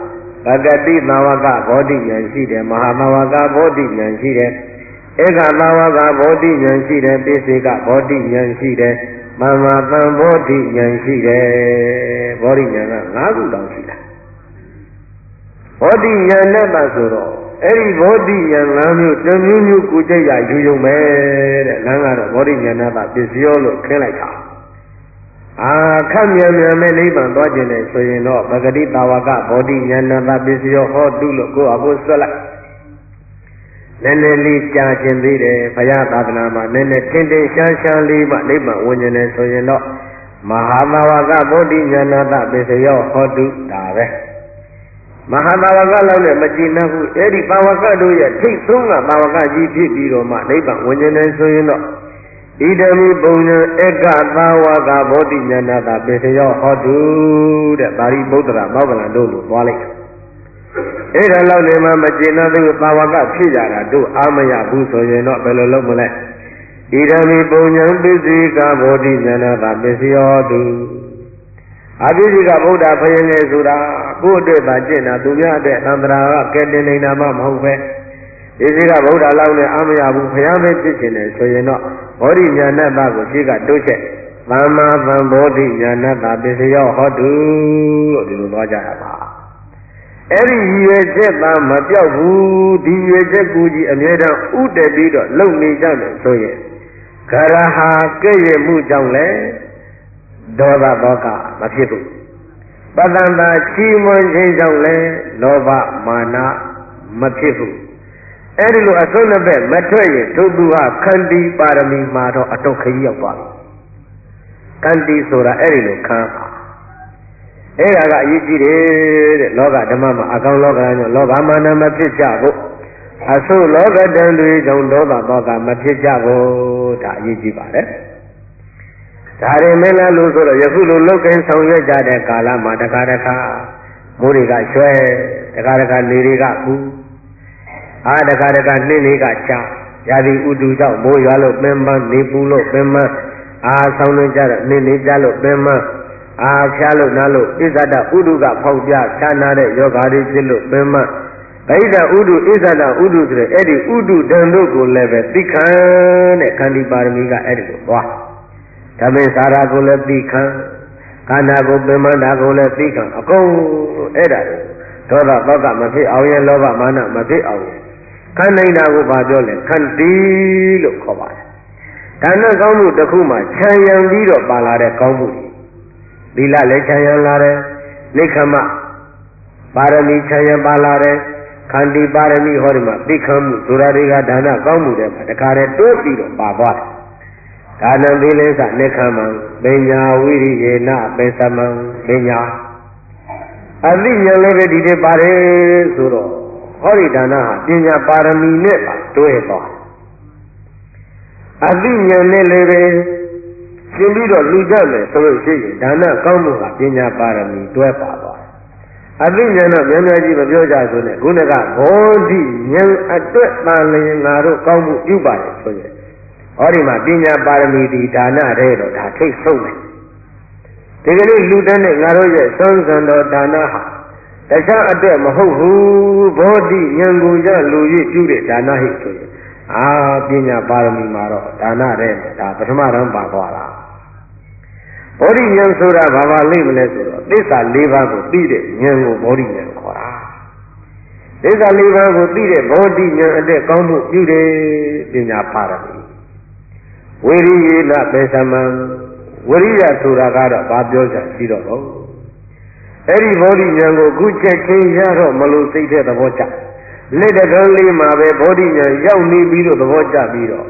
ပဂတိသာဝကဘောဓိဉာဏ်ရှိတယ်မဟာသာဝကဘောဓိဉာဏ်ရှိတယ်ဧကသာဝကဘောဓိဉာဏ်ရှိတယ်ပိစိကဘောဓိဉာဏ်ရှိတယ်မမသံဘောဓိဉာဏ်ရှိတယ်ဘောဓိဉာဏ်က၅ခုတောင်ရှိတာဘောဓိဉာဏ်နဲ့ပါဆိုတော့အဲ့ဒီဘောဓိဉာဏ်၅မျိုးတစ်မျိုးမျိုးကိုကြိတ်ရယူယုံပဲတဲ့လမ်းကတော့ဘောဓိဉာဏ်နဲ့ပါပစ္စယောလို့ခင်းလိုက်တာအာခက်မြန်မြန်မဲ့နိဗ္ဗာန်သွားခြင်းနဲ့ဆိုရင်တော့ပဂတိတာဝကဘောဓိဉာဏ်နဲ့ပါပစ္စယောဟောတုလို့ကိုယ့်အဖို့ဆွတ်လိုက်နည်းနည်းလေးကြာခြင်းသေးတယ်ဘုရားသာသနာမှာနည်းနည်းထင်ထင်ရှားရှားလေးမှနိဗ္ဗာန်ဝင်ခြင်းနဲ့ဆိုရင်တော့မဟာသာဝကဘောဓိဉာဏ်နဲ့ပစ္စယောဟောတုဒါပဲမဟာသာဝကလောက်နဲ့မကြည်နပ်ဘူးအဲ့ဒီသာဝကတို့ရဲ့ထိတ်ဆုံးကသာဝကကြီးဖြစ်ပြီးတော့မှနိဗ္ဗာန်ဝင်ခြင်းနဲ့ဆိုရင်တော့ဣဒံမိပုံဉ္ဧကသာဝကဘောဓိဉာဏတာပစ္စယောဟောတုတဲ့ပါဠိဗုဒ္ဓရာမောဂလန်တို့လိုသွားလိုက်အဲ့ဒါလောက်နေမှမကျေနပ်သေးဘူးသာဝကဖြစ်ကြတာတို့အာမရဘူးဆိုရင်တော့ဘယ်လိုလုပ်မလဲဣဒံမိပုံဉ္ပစ္စည်းကဘောဓိဉာဏတာပစ္စယောတုအပိစိကဗုဒ္ဓဘုရင်လေဆိုတာကိုယ့်အတွက်သာကျင့်တာသူများအတွက်သံဃာကကဲတင်နေတာမှမဟုတ်ပဲဒီစိကဗုဒ္ဓလောက်နဲ့အာမရဘူးဘုရားပဲဖြစ်ခြင်းနဲ့ဆိုရင်တော့ဘောဓိဉာဏတကိုရှိကတိုးချက်သမ္မာသံဘောဓိဉာဏတပစ္စယောဟောတုလို့ဒီလိုသွားကြတာပါအဲ့ဒီရည်ရွယ်ချက်သာမပြောက်ဘူးဒီရည်ရွယ်ချက်ကိုကြီးအမြဲတမ်းဥတည်ပြီးတော့လုံနေကြတယ်ဆိုရင်ခရဟာကဲ့ရဲ့မှုကြောင့်လေဒေါသသောကမဖြစ်ဘူးပတ္တန္တာချီးမွမ်းခြင်းကြောင့်လေလောဘမာနမဖြစ်ဘူးအဲ့ဒီလိုအဆုံးတစ်ဘက်မထွက်ရင်ဒုသူဟာခန္တီပါရမီမှာတော့အတော့ခရီးရောက်သွားပြီခန္တီဆိုတာအဲ့ဒီလိုခံပါအဲ့ဒါကအရေးကြီးတယ်တဲ့လောကဓမ္မမှာအကောင်လောကကြောင့်လောဘမာနမဖြစ်ကြဘူးအဆုလောကတန်တွေကြောင့်ဒေါသသောကမဖြစ်ကြဘူးဒါအရေးကြီးပါတယ်ဒါရင်မင်းလားလို့ဆိုတော့ယခုလိုလောက်ကင်းဆောင်ရွက်ကြတဲ့ကာလမှာတခါတခါမိုးတွေကရွှဲတခါတခါလေတွေကကူအာတခါတခါနှင်းလေးကချရာသီဥတုကြောင့်မိုးရွာလို့ပင်ပန်းနေပူလို့ပင်ပန်းအာဆောင်းနေကြတော့နှင်းလေးကြလို့ပင်ပန်းအာဖျားလို့နားလို့ဣဇဒဥတုကဖောက်ပြခြားနာတဲ့ယောဂါတွေဖြစ်လို့ပင်ပန်းဗိဒဥတုဣဇဒဥတုဆိုတဲ့အဲ့ဒီဥတုတန်တို့ကိုလည်းပဲသိခံတဲ့ခန္တီပါရမီကအဲ့ဒီကိုသွားဓမ္မေစာရာကိုလည်းသိခံခန္ဓာကိုပင်ပန်းတာကိုလည်းသိခံအကုန်အဲ့ဒါဒေါသသောကမဖြစ်အောင်ရဲ့လောဘမာနမဖြစ်အောင်ခန္ဓာနာကိုဘာပြောလဲခန္တီလို့ခေါ်ပါတယ်ဒါနဲ့ကောင်းမှုတစ်ခုမှခြံရံပြီးတော့ပါလာတဲ့ကောင်းမှုသီလလည်းခြံရံလာတယ်နိက္ခမပါရမီခြံရံပါလာတယ်ခန္တီပါရမီဟောဒီမှာသိခံမှုဆိုတာတွေကဒါနကောင်းမှုတွေမှာတခါတည်းတိုးပြီးတော့ပါသွားတယ်ဒါနံသီလသနိက္ခမံပညာဝိရိယေနပေသမံပညာအသိဉာဏ်လည်းပဲဒီတည်းပါတယ်ဆိုတော့ဟောဒီဒါနဟာပညာပါရမီနဲ့ပါတွဲသွားအသိဉာဏ်နဲ့လည်းပဲရှင်းပြီးတော့လူကြမယ်ဆိုလို့ရှိရင်ဒါနကောင်းမှုဟာပညာပါရမီတွဲပါသွားအသိဉာဏ်တော့များများကြီးမပြောကြဆိုနဲ့ခုနကဘောဓိဉာဏ်အတွက်တန်လျင်ငါတို့ကောင်းမှုပြုပါတယ်ဆိုရင်ဟောဒီမှာပညာပါရမီဒီဒါနတဲ့တော့ဒါထိတ်ဆုံးတယ်ဒီကနေ့လူတန်းနဲ့ငါတို့ရဲ့သုံးဆံတော်ဒါနဟာတခြားအတွက်မဟုတ်ဘူးဘောဓိဉာဏ်ကိုရလူရည်ပြုတဲ့ဒါနဟိဆိုရင်အာပညာပါရမီမှာတော့ဒါနတဲ့ဒါပထမတန်းပါသွားတာဘောဓိဉာဏ်ဆိုတာဘာပါလိမ့်မလဲဆိုတော့သစ္စာ၄ပါးကိုသိတဲ့ဉာဏ်ကိုဘောဓိဉာဏ်ခေါ်တာသစ္စာ၄ပါးကိုသိတဲ့ဘောဓိဉာဏ်အတွက်ကောင်းမှုပြုတယ်ပညာပါရမီဝိရိယေနပေသမံဝိရိယဆိုတာကတော့ဘာပြောချင်ရှိတော့ဘောအဲ့ဒီဘောဓိဉာဏ်ကိုခုချက်ချင်းရတော့မလို့စိတ်တဲ့သဘောကျလက်တကန်းလေးမှာပဲဘောဓိဉာဏ်ရောက်နေပြီးတော့သဘောကျပြီးတော့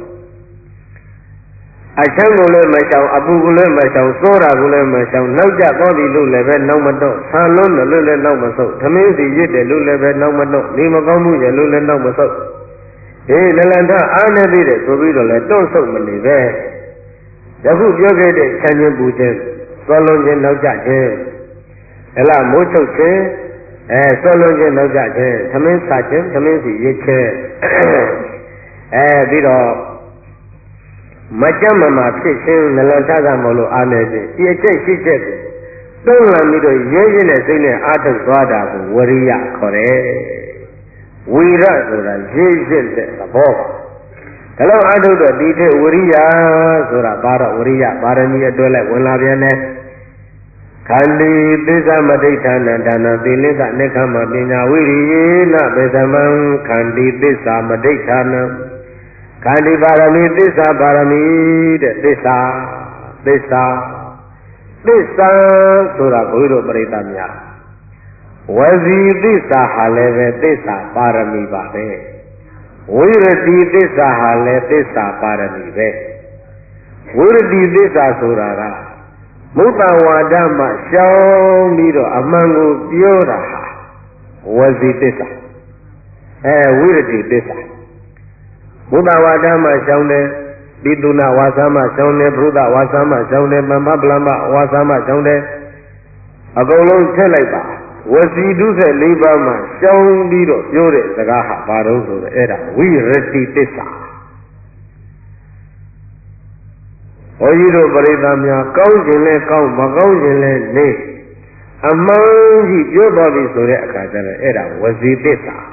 အချမ်းကိုလည်းမရှောင်အပူကိုလည်းမရှောင်သောတာကိုလည်းမရှောင်နောက်ကျသွားပြီလို့လည်းပဲနောက်မတော့ဆံလုံးတယ်လို့လည်းနောက်မဆုပ်သမင်းစီရစ်တယ်လို့လည်းပဲနောက်မတော့နေမကောင်းမှုရလို့လည်းနောက်မဆုပ်အေးလလန်ထအားနေသေးတယ်ဆိုပြီးတော့လည်းတွန့်ဆုပ်မနေပဲယခုပြောခဲ့တဲ့ချမ်းချင်းပူခြင်းသောလုံးခြင်းနောက်ကျခြင်းအလားမိုးချုပ်ခြင်းအဲသောလုံးခြင်းနောက်ကျခြင်းသမင်းစားခြင်းသမင်းစီရစ်ခြင်းအဲပြီးတော့မကြမ်းမမာဖြစ်ခြင်းနလန်ထကမလို့အားနေခြင်းဒီအကျက်ရှိချက်ကိုသုံးလမ်းပြီးတော့ရဲရဲနဲ့စိတ်နဲ့အားထုတ်သွားတာကိုဝရိယခေါ်တယ်ဝိရဆိုတာရဲရဲတဲ့သဘောပါဒါလို့အားထုတ်တော့ဒီတဲ့ဝရိယဆိုတာပါတော့ဝရိယပါရမီအတွဲလိုက်ဝင်လာပြန်တယ်ခန္တီသစ္စာမဋိဌာနဒါနသီလကနိခမပညာဝိရိယေနပေသမံခန္တီသစ္စာမဋိဌာနခန္တီပါရမီသစ္စာပါရမီတဲ့သစ္စာသစ္စာသစ္စာဆိုတာဘုရားတို့ပြိဿများဝစီသစ္စာဟာလည်းပဲသစ္စာပါရမီပါပဲဝိရတိသစ္စာဟာလည်းသစ္စာပါရမီပဲဝိရတိသစ္စာဆိုတာကမုတ္တဝါဒမှရှောင်းပြီးတော့အမှန်ကိုပြောတာဟာဝစီသစ္စာအဲဝိရတိသစ္စာမုတ္တဝါဒမှရှောင်းတယ်ပိတုနာဝါစာမှရှောင်းတယ်ဘုဒ္ဓဝါစာမှရှောင်းတယ်မမပလမဝါစာမှရှောင်းတယ်အကုန်လုံးထည့်လိုက်ပါဝစီဒုစက်၄ပါးမှရှောင်းပြီးတော့ပြောတဲ့စကားဟာဘာလို့ဆိုတော့အဲ့ဒါဝိရတိသစ္စာဘုန်းကြီးတို့ပရိသတ်များကောင်းခြင်းလဲကောင်းမကောင်းခြင်းလဲနေအမှန်ကြီးပြောသွားပြီဆိုတဲ့အခါကျတော့အဲ့ဒါဝစီသစ္စာ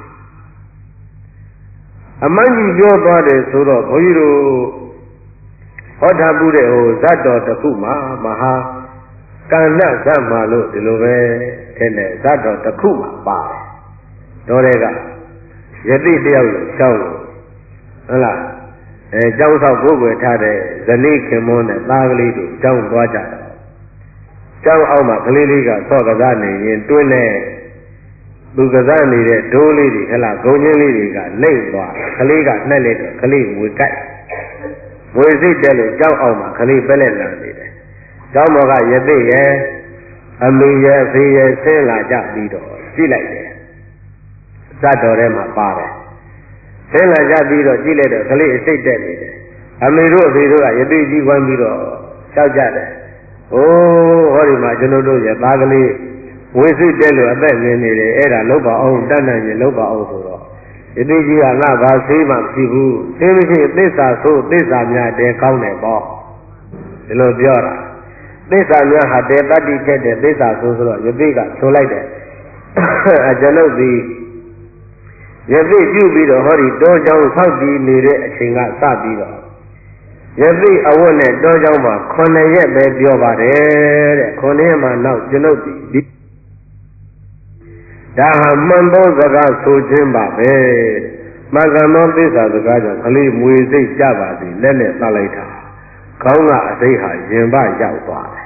အမှန်ကြီးပြောသွားတယ်ဆိုတော့ဘုန်းကြီးတို့ဟောထားမှုတဲ့ဟိုဇတ်တော်တစ်ခုမှာမဟာကန္နဇတ်မှာလို့ဒီလိုပဲထင်တယ်ဇတ်တော်တစ်ခုမှာပါတယ်တော်တဲ့ကယတိတယောက်ရှောင်းလို့ဟုတ်လားအဲကျောင်းဆောက်ကိုယ်ွယ်ထားတဲ့ဇနီးခင်မွန်းနဲ့သားကလေးတို့ကျောင်းသွားကြတယ်ကျောင်းအောက်မှာကလေးလေးကဆော့ကစားနေရင်တွင်းနဲ့သူကစားနေတဲ့ဒိုးလေးတွေဟလာဂုံချင်းလေးတွေကလိမ့်သွားကလေးကနှက်လိုက်တော့ကလေးဝေကြိုက်ဝေစိတ်တယ်လို့ကျောင်းအောက်မှာကလေးပဲလက်လာနေတယ်ကျောင်းပေါ်ကယသိရဲ့အမေရဲ့အဖေရဲ့ဆင်းလာကြပြီးတော့ကြည့်လိုက်တယ်ဇတ်တော်ထဲမှာပါတယ်ဆင်းလာကြပြီးတော့ကြည့်လိုက်တော့ကလေးအစိတ်တက်နေတယ်အမေတို့အဖေတို့ကယသိကြီးဝမ်းပြီးတော့လျှောက်ကြတယ်အိုးဟောဒီမှာကျွန်တော်တို့ရဲ့သားကလေးဝေစိတ်တက်လို့အသက်မြင်နေတယ်အဲ့ဒါလောက်ပါအောင်တတ်နိုင်ရင်လောက်ပါအောင်ဆိုတော့ယသိကြီးကငါဘာဆေးမှမရှိဘူးဆေးမရှိသစ္စာဆိုသစ္စာများတဲကောင်းတယ်ပေါ့ဒီလိုပြောတာသစ္စာများဟာတေတ္တိချက်တဲ့သစ္စာဆိုဆိုတော့ယသိကဆိုလိုက်တယ်အကျွန်ုပ်ဒီယသိပြုပြီးတော့ဟောဒီတောကြောင်ဆောက်တည်နေတဲ့အချိန်ကစပြီးတော့ယသိအဝတ်နဲ့တောကြောင်မှာခုနှစ်ရက်ပဲပြောပါတယ်တဲ့ခုနှစ်ရက်မှနောက်ကျွန်ုပ်ဒီဒါဟာမှန်သောစကားဆိုခြင်းပါပဲမှန်ကန်သောသစ္စာစကားကြောင့်ကလေးမွေစိတ်ကြပါစေလက်နဲ့သတ်လိုက်တာခေါင်းကအစိတ်ဟာရင်ပရောက်သွားတယ်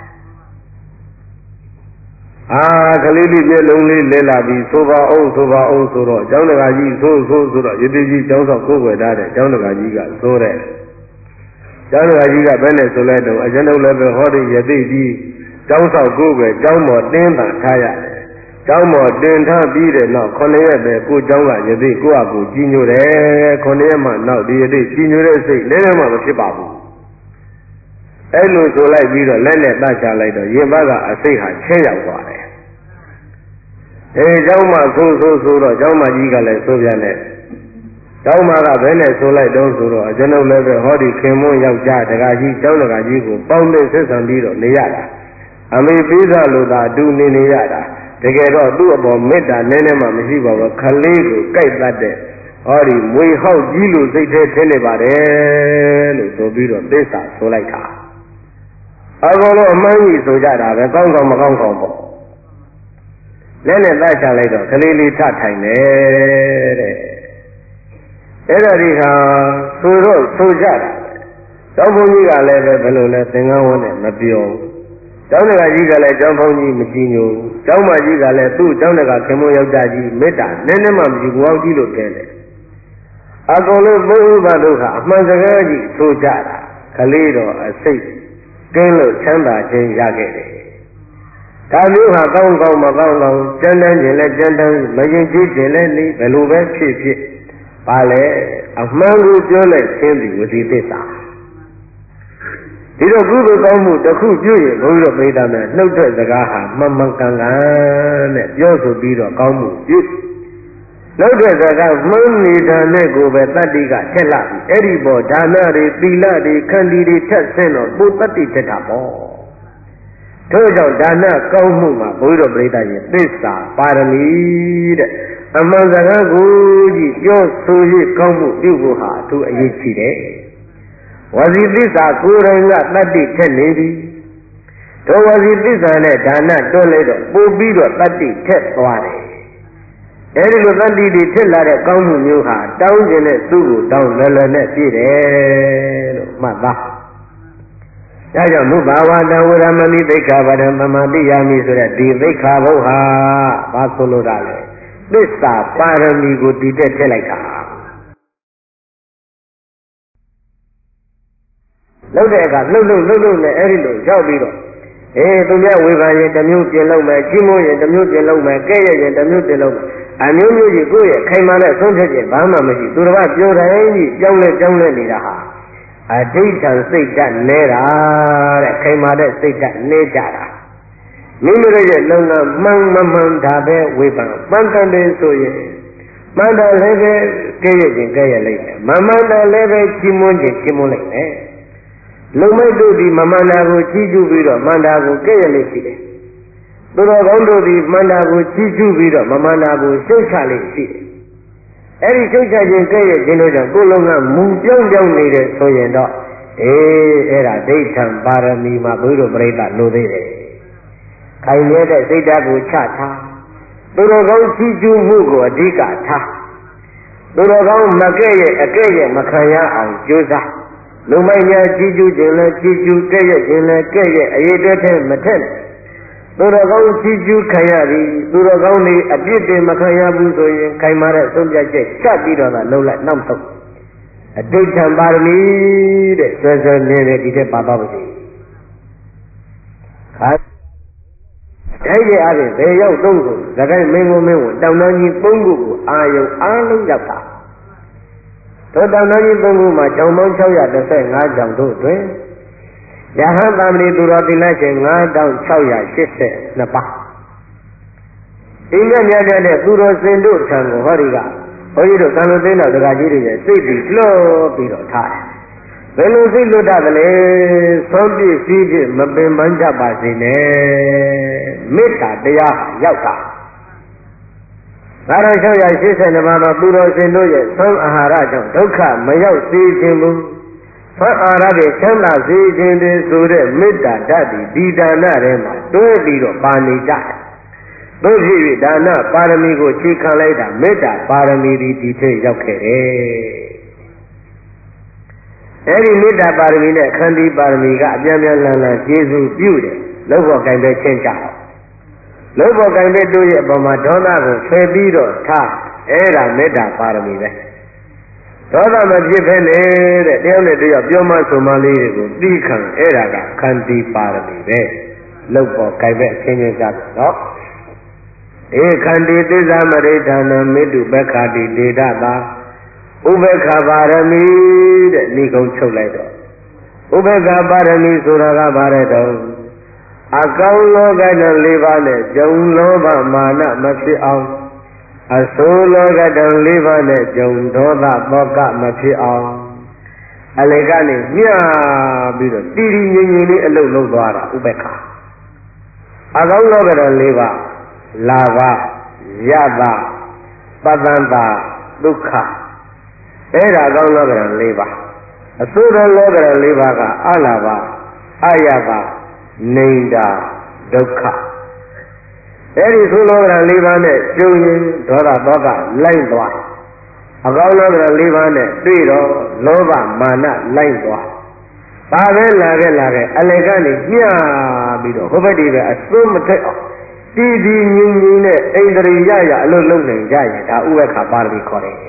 အာကလေးလေးမျက်လုံးလေးလဲလာပြီးဆိုပါအောင်ဆိုပါအောင်ဆိုတော့ကျောင်းတကာကြီးဆိုဆိုဆိုတော့ယတိကြီးကျောင်းဆောင်ကိုယ်ွယ်ထားတဲ့ကျောင်းတကာကြီးကဆိုတဲ့ကျောင်းတကာကြီးကဘယ်နဲ့ဆိုလဲတော့အကျွန်ုပ်လည်းပဲဟောဒီယတိကြီးကျောင်းဆောင်ကိုယ်ွယ်ကျောင်းမော်တင်းပန်ထားရတယ်ကျောင်းမော်တင်ထားပြီးတဲ့နောက်ခုနှစ်ရက်ပဲကိုကျောင်းကယတိကိုယ့်အကူကြီးညိုတယ်ခုနှစ်ရက်မှနောက်ဒီယတိကြီးညိုတဲ့စိတ်လည်းလည်းမှမဖြစ်ပါဘူးအဲ့လိုဆိုလိုက်ပြီးတော့လက်နဲ့တတ်ချလိုက်တော့ရင်ဘတ်ကအစိတ်ဟာချဲရောက်သွားတယ်အဲเจ้าမဆိုးဆိုးဆိုးတော့เจ้าမကြီးကလည်းဆိုးပြန်တယ်เจ้าမကဘယ်နဲ့ဆိုးလိုက်တော့ဆိုတော့အကျွန်ုပ်လည်းပဲဟောဒီခင်မွန်းယောက်ျားတကာကြီးเจ้าတကာကြီးကိုပေါင်းတဲ့ဆက်ဆံပြီးတော့နေရတာအမေပေးစားလို့သာအတူနေနေရတာတကယ်တော့သူ့အပေါ်မေတ္တာနည်းနည်းမှမရှိပါဘူးခလေးကိုကြိုက်တတ်တဲ့ဟောဒီမွေဟောက်ကြီးလို့စိတ်ထဲထင်းနေပါတယ်လို့ဆိုပြီးတော့သစ္စာဆိုလိုက်တာအကုန်လုံးအမှန်ကြီးဆိုကြတာပဲကောင်းကောင်းမကောင်းကောင်းပေါ့လက်နဲ့သားချလိုက်တော့ကလေးလေးထထိုင်တယ်တဲ့အဲ့ဒါဒီဟာဆိုတော့ဆိုကြတာကျောင်းဘုန်းကြီးကလည်းပဲဘယ်လိုလဲသင်္ကန်းဝန်းနဲ့မပြောဘူးကျောင်းတကာကြီးကလည်းကျောင်းဘုန်းကြီးမကြည့်ညိုကျောင်းမကြီးကလည်းသူ့ကျောင်းတကာခင်မွန်းယောက်ျားကြီးမေတ္တာနည်းနည်းမှမကြည့်ဘူးအောင်ကြည့်လို့တင်တယ်အကုန်လုံးဘုရားဘာတို့ကအမှန်စကားကြီးဆိုကြတာကလေးတော့အစိတ်ကင်းလို့ချမ်းသာခြင်းရခဲ့တယ်ဒါမျိုးဟာကောင်းကောင်းမကောင်းကောင်းကြမ်းတမ်းခြင်းလဲကြမ်းတမ်းမရင်ကြည့်ခြင်းလဲနေဘယ်လိုပဲဖြစ်ဖြစ်ပါလေအမှန်ကိုပြောလိုက်ခြင်းဒီဝစီသစ္စာဒီတော့ကုသိုလ်ကောင်းမှုတစ်ခုပြုရင်ဘုန်းကြီးတို့ပြိဿမယ်နှုတ်တဲ့စကားဟာမှန်မှန်ကန်ကန်နဲ့ပြောဆိုပြီးတော့ကောင်းမှုပြုနှုတ်တဲ့စကားမှန်နေတာနဲ့ကိုပဲတတ္တိကထက်လာပြီအဲ့ဒီပေါ်ဒါနတွေသီလတွေခန္တီတွေထက်ဆင်းတော့ဘုတ္တိထက်တာပေါ့ထို့ကြောင့်ဒါနကောင်းမှုမှာဘုရားပရိသတ်ရဲ့သစ္စာပါရမီတဲ့အမှန်စကားကိုကြီးပြောဆိုရကောင်းမှုပြုဖို့ဟာသူအရေးကြီးတယ်ဝစီသစ္စာကိုယ်တိုင်ကတတ္တိထက်နေပြီထိုဝစီသစ္စာနဲ့ဒါနတွန်းလိုက်တော့ပို့ပြီးတော့တတ္တိထက်သွားတယ်အဲဒီလိုတတ္တိတွေထက်လာတဲ့ကောင်းမှုမျိုးဟာတောင်းကျင်တဲ့သူ့ကိုတောင်းလွယ်လွယ်နဲ့ပြည့်တယ်လို့မှတ်သားဒါကြောင့်မုဘာဝတံဝရမမိသိက္ခာပဒံပမတိယာမိဆိုတဲ့ဒီသိက္ခာဘုဟာဘာဆိုလိုတာလဲသစ္စာပါရမီကိုတည်တဲ့ထည့်လိုက်တာလှုပ်တဲ့အခါလှုပ်လှုပ်လှုပ်လှုပ်နဲ့အဲ့ဒီလိုရောက်ပြီးတော့အေးသူများဝေဖန်ရင်တစ်မျိုးပြင်လုပ်မယ်ကြီးမိုးရင်တစ်မျိုးပြင်လုပ်မယ်ကဲ့ရဲ့ရင်တစ်မျိုးပြင်လုပ်မယ်အမျိုးမျိုးကြီးကိုယ့်ရဲ့ခိုင်မာတဲ့ဆုံးဖြတ်ချက်ဘာမှမရှိသူတစ်ပါးပြောတိုင်းကြီးကြောင်းလဲကြောင်းလဲနေတာဟာအဋိဋ္ဌံစိတ်ဓာတ်နေတာတဲ့ခိုင်မာတဲ့စိတ်ဓာတ်နေကြတာမိမိတို့ရဲ့လုံလမှန်မမှန်ဒါပဲဝေဖန်ပန်းကန်တယ်ဆိုရင်မှန်တယ်လည်းပဲကဲ့ရဲ့ခြင်းကဲ့ရဲ့လိုက်မယ်မမှန်တယ်လည်းပဲချီးမွမ်းခြင်းချီးမွမ်းလိုက်မယ်လုံမိတ်တို့ဒီမမှန်တာကိုချီးကျူးပြီးတော့မှန်တာကိုကဲ့ရဲ့လိုက်ရှိတယ်သူတော်ကောင်းတို့ဒီမှန်တာကိုချီးကျူးပြီးတော့မမှန်တာကိုရှုတ်ချလိုက်ရှိတယ်အဲ့ဒီရှုတ်ချခြင်းကဲ့ရဲ့ခြင်းတို့ကြောင့်ကိုယ်လုံးကမူပြောင်းပြောင်းနေတယ်ဆိုရင်တော့အေးအဲ့ဒါဒိဋ္ဌံပါရမီမှာဘုရားပရိသတ်လိုသေးတယ်ခိုင်ရတဲ့စိတ်ဓာတ်ကိုချထားသူတော်ကောင်းချီးကျူးမှုကိုအဓိကထားသူတော်ကောင်းမကဲ့ရဲ့အကဲ့ရဲ့မခံရအောင်ကြိုးစားလူမိုက်များချီးကျူးခြင်းလဲချီးကျူးကဲ့ရဲ့ခြင်းလဲကဲ့ရဲ့အရေးအတွက်ထဲမထက်သူတော်ကောင်းချီးကျူးခံရသည်သူတော်ကောင်းတွေအပြစ်တွေမခံရဘူးဆိုရင်ခိုင်မာတဲ့ဆုံးဖြတ်ချက်ချပြီးတော့သာလုံလိုက်နောက်ဆုံးအဋိဋ္ဌံပါရမီတဲ့ဆွဲဆွဲနေတယ်ဒီထက်ပါပါပါစေခါအဲ့ဒီအားဖြင့်ဘယ်ရောက်သုံးခုသခိုင်းမင်းကိုမင်းကိုတောင်တန်းကြီးသုံးခုကိုအာယုံအားလုံးရောက်တာတို့တောင်တန်းကြီးသုံးခုမှာကျောင်းပေါင်း၆၁၅ကျောင်းတို့တွင်ယဟန်သမဏေသူတော်သီလရှင်၅တောင်၆၈၂ပါးဒီကမြတ်တဲ့သူတော်စင်တို့ထံကိုဟောဒီကဘုန်းကြီးတို့ကံလို့သိတော့ဒကာကြီးတွေရဲ့စိတ်ပြီးလှော့ပြီးတော့ထားတယ်ဘယ်လိုစိတ်လွတ်တတ်ကလေးသုံးပြည့်စည်းပြည့်မပင်ပန်းကြပါစေနဲ့မေတ္တာတရားရောက်တာဒါတော့၆၈၂ပါးသောသူတော်စင်တို့ရဲ့သုံးအာဟာရကြောင့်ဒုက္ခမရောက်စေခြင်းဘူးဖတ်အာရတဲ့ချမ်းသာစေခြင်းတွေဆိုတဲ့မေတ္တာဓာတ်ဒီဒီဒါနထဲမှာတွဲပြီးတော့ပါနေကြတယ်တို့ဖြစ်၍ဒါနပါရမီကိုခြေခံလိုက်တာမေတ္တာပါရမီဒီဒီထဲရောက်ခဲ့တယ်အဲဒီမေတ္တာပါရမီနဲ့ခန္တီပါရမီကအပြန်ပြန်လှန်လှန်ကျေစုပြုတယ်လောက်ဖို့ကံပဲချင်းကြတော့လောက်ဖို့ကံပဲတို့ရဲ့အပေါ်မှာဒေါသကိုဖယ်ပြီးတော့ထားအဲ့ဒါမေတ္တာပါရမီပဲဒေါသမဖြစ်ဖဲနဲ့တဲ့တယောက်နဲ့တယောက်ပြောမှဆိုမှလေးတွေကိုသိခံအဲ့ဒါကခန္တီပါရမီပဲလောက်ဖို့ကံပဲချင်းချင်းကြတော့ဧခန္တိသစ္စာမရိဋ္ဌာနမေတုပက္ခတိဒေဒတာဥပက္ခပါရမီတဲ့ဤကုံချုပ်လိုက်တော့ဥပက္ခပါရမီဆိုတာကဘာလဲတော့အကောင်လောကတံ၄ပါးနဲ့ဂျုံလောဘမာနမဖြစ်အောင်အဆိုးလောကတံ၄ပါးနဲ့ဂျုံဒေါသသောကမဖြစ်အောင်အလေကနေညှပြီးတော့တည်တည်ငြိမ်ငြိမ်လေးအလုပ်လုပ်သွားတာဥပက္ခအကောင်လောကတံ၄ပါးလာဘယတပတ္တန္တာဒုက္ခအဲ့ဒါကောင်းလောကရန်၄ပါးအဆိုးသောလောကရန်၄ပါးကအလာဘအယတနေတာဒုက္ခအဲ့ဒီဆိုးလောကရန်၄ပါးနဲ့ကျုံရင်ဒေါသသောကလိုက်သွားအကောင်းလောကရန်၄ပါးနဲ့တွေ့တော့လောဘမာနလိုက်သွားဒါပဲလာခဲ့လာခဲ့အလေကနေညှပြီးတော့ဟိုဘက်ဒီပဲအစိုးမထက်အောင်တည်တည်ငြိမ်ငြိမ်နဲ့အိန္ဒြေရရအလုံးလုံးနိုင်ကြရင်ဒါဥပက္ခပါရမီခေါ်တယ်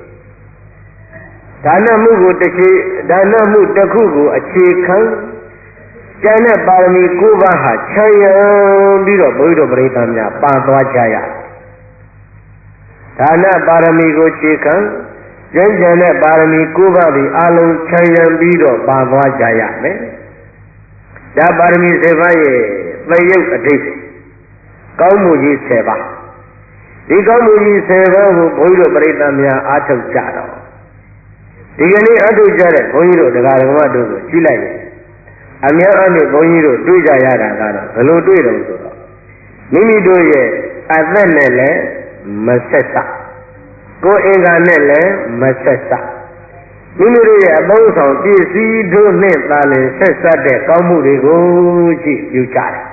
ဒါနမှုကိုတစ်ခေဒါနမှုတစ်ခုကိုအခြေခံကျန်တဲ့ပါရမီ၉ပါးဟာခြံရံပြီးတော့ဘုရားတို့ပရိသတ်များပါသွားကြရဒါနပါရမီကိုအခြေခံကျန်ကျန်တဲ့ပါရမီ၉ပါးဒီအလုံးခြံရံပြီးတော့ပါသွားကြရမယ်ဒါပါရမီ၁၀ပါးရဲ့သရုပ်အဓိပ္ပာယ်ကောင်းမှုကြီး၁၀ပါးဒီကောင်းမှုကြီး၁၀ပါးကိုဘုန်းကြီးတို့ပရိသတ်များအားထုတ်ကြတော့ဒီကနေ့အားထုတ်ကြတဲ့ဘုန်းကြီးတို့တရားဓမ္မတို့ကိုကြည့်လိုက်ရင်အများအားဖြင့်ဘုန်းကြီးတို့တွေးကြရတာကတော့ဘယ်လိုတွေးတော့ဆိုတော့မိမိတို့ရဲ့အသက်နဲ့လည်းမဆက်စပ်ကိုယ်အင်္ဂါနဲ့လည်းမဆက်စပ်မိမိတို့ရဲ့အသုံးဆောင်ပစ္စည်းတို့နဲ့သာလျှင်ဆက်စပ်တဲ့ကောင်းမှုတွေကိုကြည့်ပြုကြတယ်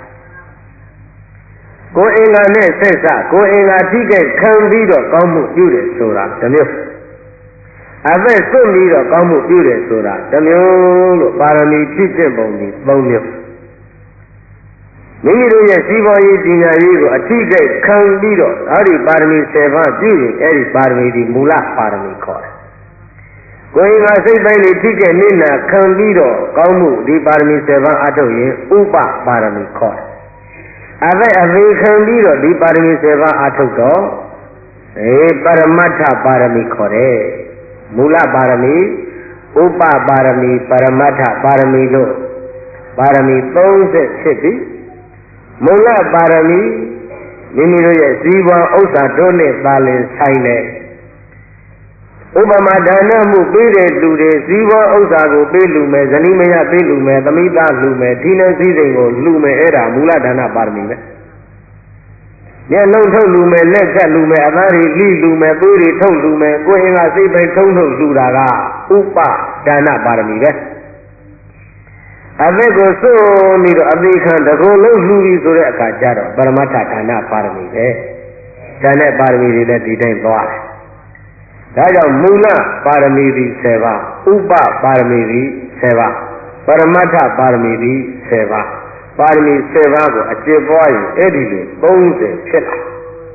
ကိုယ်အင်္ဂါနဲ့ဆက်စပ်ကိုယ်အင်္ဂါထိခိုက်ခံပြီးတော့ကောင်းမှုပြုတယ်ဆိုတာတစ်မျိုးအသက်စွန့်ပြီးတော့ကောင်းမှုပြုတယ်ဆိုတာတစ်မျိုးလို့ပါရမီဖြစ်တဲ့ပုံကြီးသုံးမျိုးမိမိတို့ရဲ့စီးပွားရေးပညာရေးကိုအထိကိခံပြီးတော့အဲဒီပါရမီဆယ်ပါးပြည့်ရင်အဲဒီပါရမီဒီမူလပါရမီခေါ်တယ်။ကိုယ်ကစိတ်ပိုင်းလေးထိကိနိနာခံပြီးတော့ကောင်းမှုဒီပါရမီဆယ်ပါးအထုတ်ရင်ဥပပါရမီခေါ်တယ်။အသက်အသေးခံပြီးတော့ဒီပါရမီဆယ်ပါးအထုတ်တော့အေပရမတ္ထပါရမီခေါ်တယ်။မူလပါရမီဥပပါရမီပရမတ္ထပါရမီလို့ပါရမီသုံးဆယ်ဖြစ်ပြီးမူလပါရမီမိမိတို့ရဲ့ဇီဝဥစ္စာတို့နဲ့သာလင်ဆိုင်တဲ့ဥပမာဒါနမှုပေးတဲ့လူတွေဇီဝဥစ္စာကိုပေးလူမယ်ဇနီးမယားပေးလူမယ်သမိသားလူမယ်ဒီနဲ့စည်းစိမ်ကိုလူမယ်အဲ့ဒါမူလဒါနပါရမီပဲမျက်လုံးထုတ်လူမယ်လက်ဆက်လူမယ်အသားတွေလိလူမယ်သွေးတွေထုတ်လူမယ်ကိုယ်အင်္ဂါစိတ်ပိုင်းထုံးထုတ်လူတာကဥပဒါနပါရမီပဲအသက်ကိုစွန့်ပြီးတော့အသေးခံတကုံလုံးလှူပြီးဆိုတဲ့အခါကျတော့ပရမတ္ထဒါနပါရမီပဲဒါနဲ့ပါရမီတွေလည်းဒီတိုင်းသွားတယ်ဒါကြောင့်မူလပါရမီဒီဆယ်ပါးဥပပါရမီဒီဆယ်ပါးပရမတ္ထပါရမီဒီဆယ်ပါးပါရမီဆယ်ပါးကိုအကျင့်ပွားရင်အဲ့ဒီလိုသုံးဆယ်ဖြစ်လာ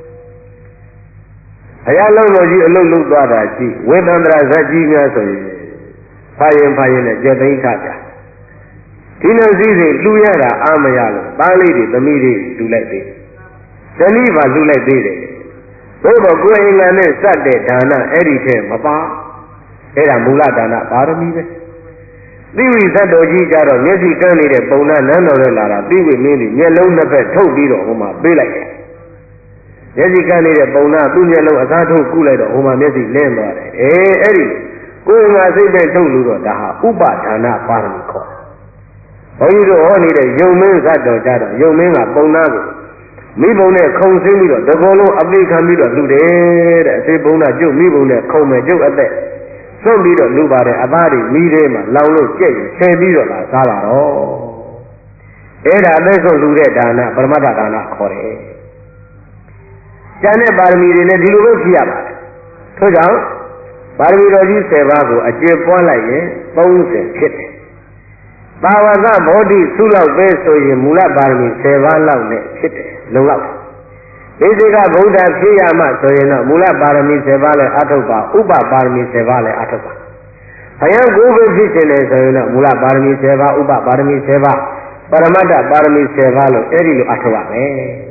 ဘုရားလုံးတော်ကြီးအလုတ်လုတ်သွားတာရှိဝေသန္တရာဇတ်ကြီးများဆိုရင်ဖာရင်ဖာရင်နဲ့ကြက်သိမ်းထားကြဒီလိုစည်းစိမ်လှူရတာအာမရလို့သားလေးတွေသမီးတွေလှူလိုက်သေးဇနီးပါလှူလိုက်သေးတယ်သို့တော့ကိုယ်အင်္ဂါနဲ့စတဲ့ဒါနအဲ့ဒီထဲမပါအဲ့ဒါမူလဒါနပါရမီပဲသီဝိသတ္တော်ကြီးကြတော့မျက်စိကန်းနေတဲ့ပုံနာနန်းတော်နဲ့လာတာသီဝိမင်းကြီးမျက်လုံးနှစ်ဖက်ထုတ်ပြီးတော့ဟိုမှာပေးလိုက်တယ်မျက်စိကန်းနေတဲ့ပုံနာသူ့မျက်လုံးအစားထုတ်ကုလိုက်တော့ဟိုမှာမျက်စိလင်းသွားတယ်အေးအဲ့ဒီကိုယ်အင်္ဂါစိတ်ပဲထုတ်လို့တော့ဒါဟာဥပဒါနပါရမီခေါ်ဘုန်းကြီးတို့ဟောနေတဲ့ယုံမင်းဇတ်တော်ကြတော့ယုံမင်းကပုံနာကိုမိဘုံနဲ့ခုံဆင်းပြီးတော့တကောလုံးအပိခံပြီးတော့လူတယ်တဲ့အသေးပုံနာကျုပ်မိဘုံနဲ့ခုံမယ်ကျုပ်အသက်စွန့်ပြီးတော့လူပါတယ်အသားတွေမိသေးမှာလောင်လို့ကြက်ရင်ဆယ်ပြီးတော့လာစားလာတော့အဲ့ဒါအသက်ဆုံးလူတဲ့ဒါနပရမတ္ထဒါနခေါ်တယ်ကျန်တဲ့ပါရမီတွေလည်းဒီလိုပဲဖြစ်ရပါတယ်ထို့ကြောင့်ပါရမီတော်ကြီးဆယ်ပါးကိုအကျင့်ပွားလိုက်ရင်သုံးဆယ်ဖြစ်တယ်သာဝကဘောဓိသုလောက်ပဲဆိုရင်မူလပါရမီဆယ်ပါးလောက်နဲ့ဖြစ်တယ်လုံလောက်ဒီစိကဗုဒ္ဓဖြစ်ရမှဆိုရင်တော့မူလပါရမီဆယ်ပါးလည်းအထုတ်ပါဥပပါရမီဆယ်ပါးလည်းအထုတ်ပါဘုရားကိုယ်ပဲဖြစ်ခြင်းလေဆိုရင်တော့မူလပါရမီဆယ်ပါးဥပပါရမီဆယ်ပါးပရမတ္ထပါရမီဆယ်ပါးလို့အဲ့ဒီလိုအထုတ်ရမယ်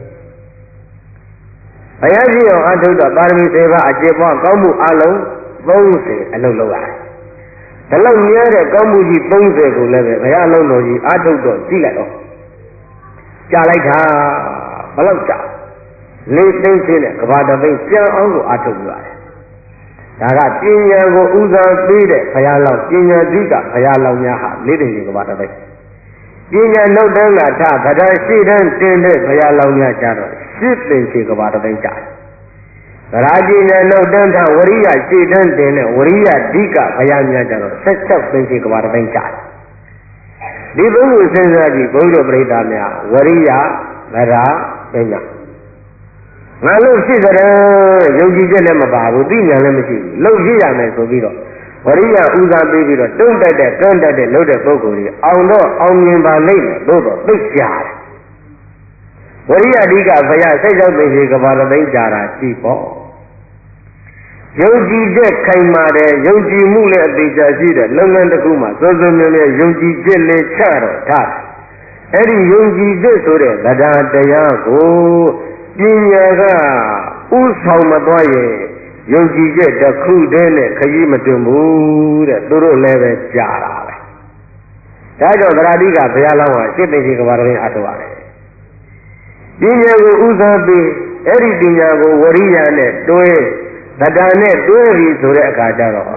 ဘုရားဖြစ်အောင်အထုတ်တော့ပါရမီဆယ်ပါးအကျေပွားကောင်းမှုအလုံးသုံးဆယ်အလုပ်လုပ်ရတယ်ဒါလောက်များတဲ့ကောင်းမှုကြီးသုံးဆယ်ကိုလည်းပဲဘုရားလုံးတော်ကြီးအာထုတ်တော့ကြည့်လိုက်တော့ကြာလိုက်တာဘလောက်ကြာလေးသိန်းချင်းနဲ့ကဘာတသိန်းပြန်အောင်ကိုအာထုတ်ရတယ်ဒါကပညာကိုဥစားပေးတဲ့ဘုရားလောက်ပညာဓိကဘုရားလောက်များဟာလေးသိန်းချင်းကဘာတသိန်းပညာနှုတ်တန်းလာထဗဒရှိတန်းတင်တဲ့ဘုရားလောက်များကြတော့ရှစ်သိန်းချင်းကဘာတသိန်းကြာတယ်ရာဇိနဲ့နှုတ်တန်းထဝရိယရှေ့တန်းတင်တဲ့ဝရိယဓိကဘုရားများကြတော့ဆက်ချက်သိင်းချင်းကဘာတသိန်းကြာတယ်ဒီဘုံကိုစဉ်းစားကြည့်ဘုန်းတော်ပရိသတ်များဝရိယဗရာပညာငါလို့ဖြစ်ကြတယ်ယုံကြည်ချက်လည်းမပါဘူးသိဉာဏ်လည်းမရှိဘူးလုံဖြစ်ရမယ်ဆိုပြီးတော့ဝရိယဥစားပေးပြီးတော့တုံးတက်တဲ့ကန်းတက်တဲ့လှုပ်တဲ့ပုဂ္ဂိုလ်ကြီးအောင်တော့အောင်မြင်ပါလိမ့်မယ်သို့တော့သိကြတယ်ဝရိယဓိကဘုရားစိတ်ကြောင့်သိစေကဘာသိကြတာရှိပေါ့ယုံကြည်ချက်ခိုင်မာတယ်ယုံကြည်မှုလည်းအသေးချာရှိတယ်လုပ်ငန်းတစ်ခုမှာစောစောမြဲမြဲယုံကြည်ချက်လည်းချတော့ထားအဲ့ဒီယုံကြည်ချက်ဆိုတဲ့တရားတရားကိုပညာကဥဆောင်မသွားရင်ယုံကြည်ချက်တစ်ခုတည်းနဲ့ခရီးမတွင်ဘူးတဲ့သူတို့လည်းပဲကြားတာပဲဒါကြောင့်သရတိကဘုရားလောင်းဟာစိတ်သိကဘာရင်းအထောက်ရတယ်ပညာကိုဥစားပြီးအဲ့ဒီပညာကိုဝရိယနဲ့တွဲဗဒာနဲ့တွဲပြီးဆိုတဲ့အခါကျတော့ဝ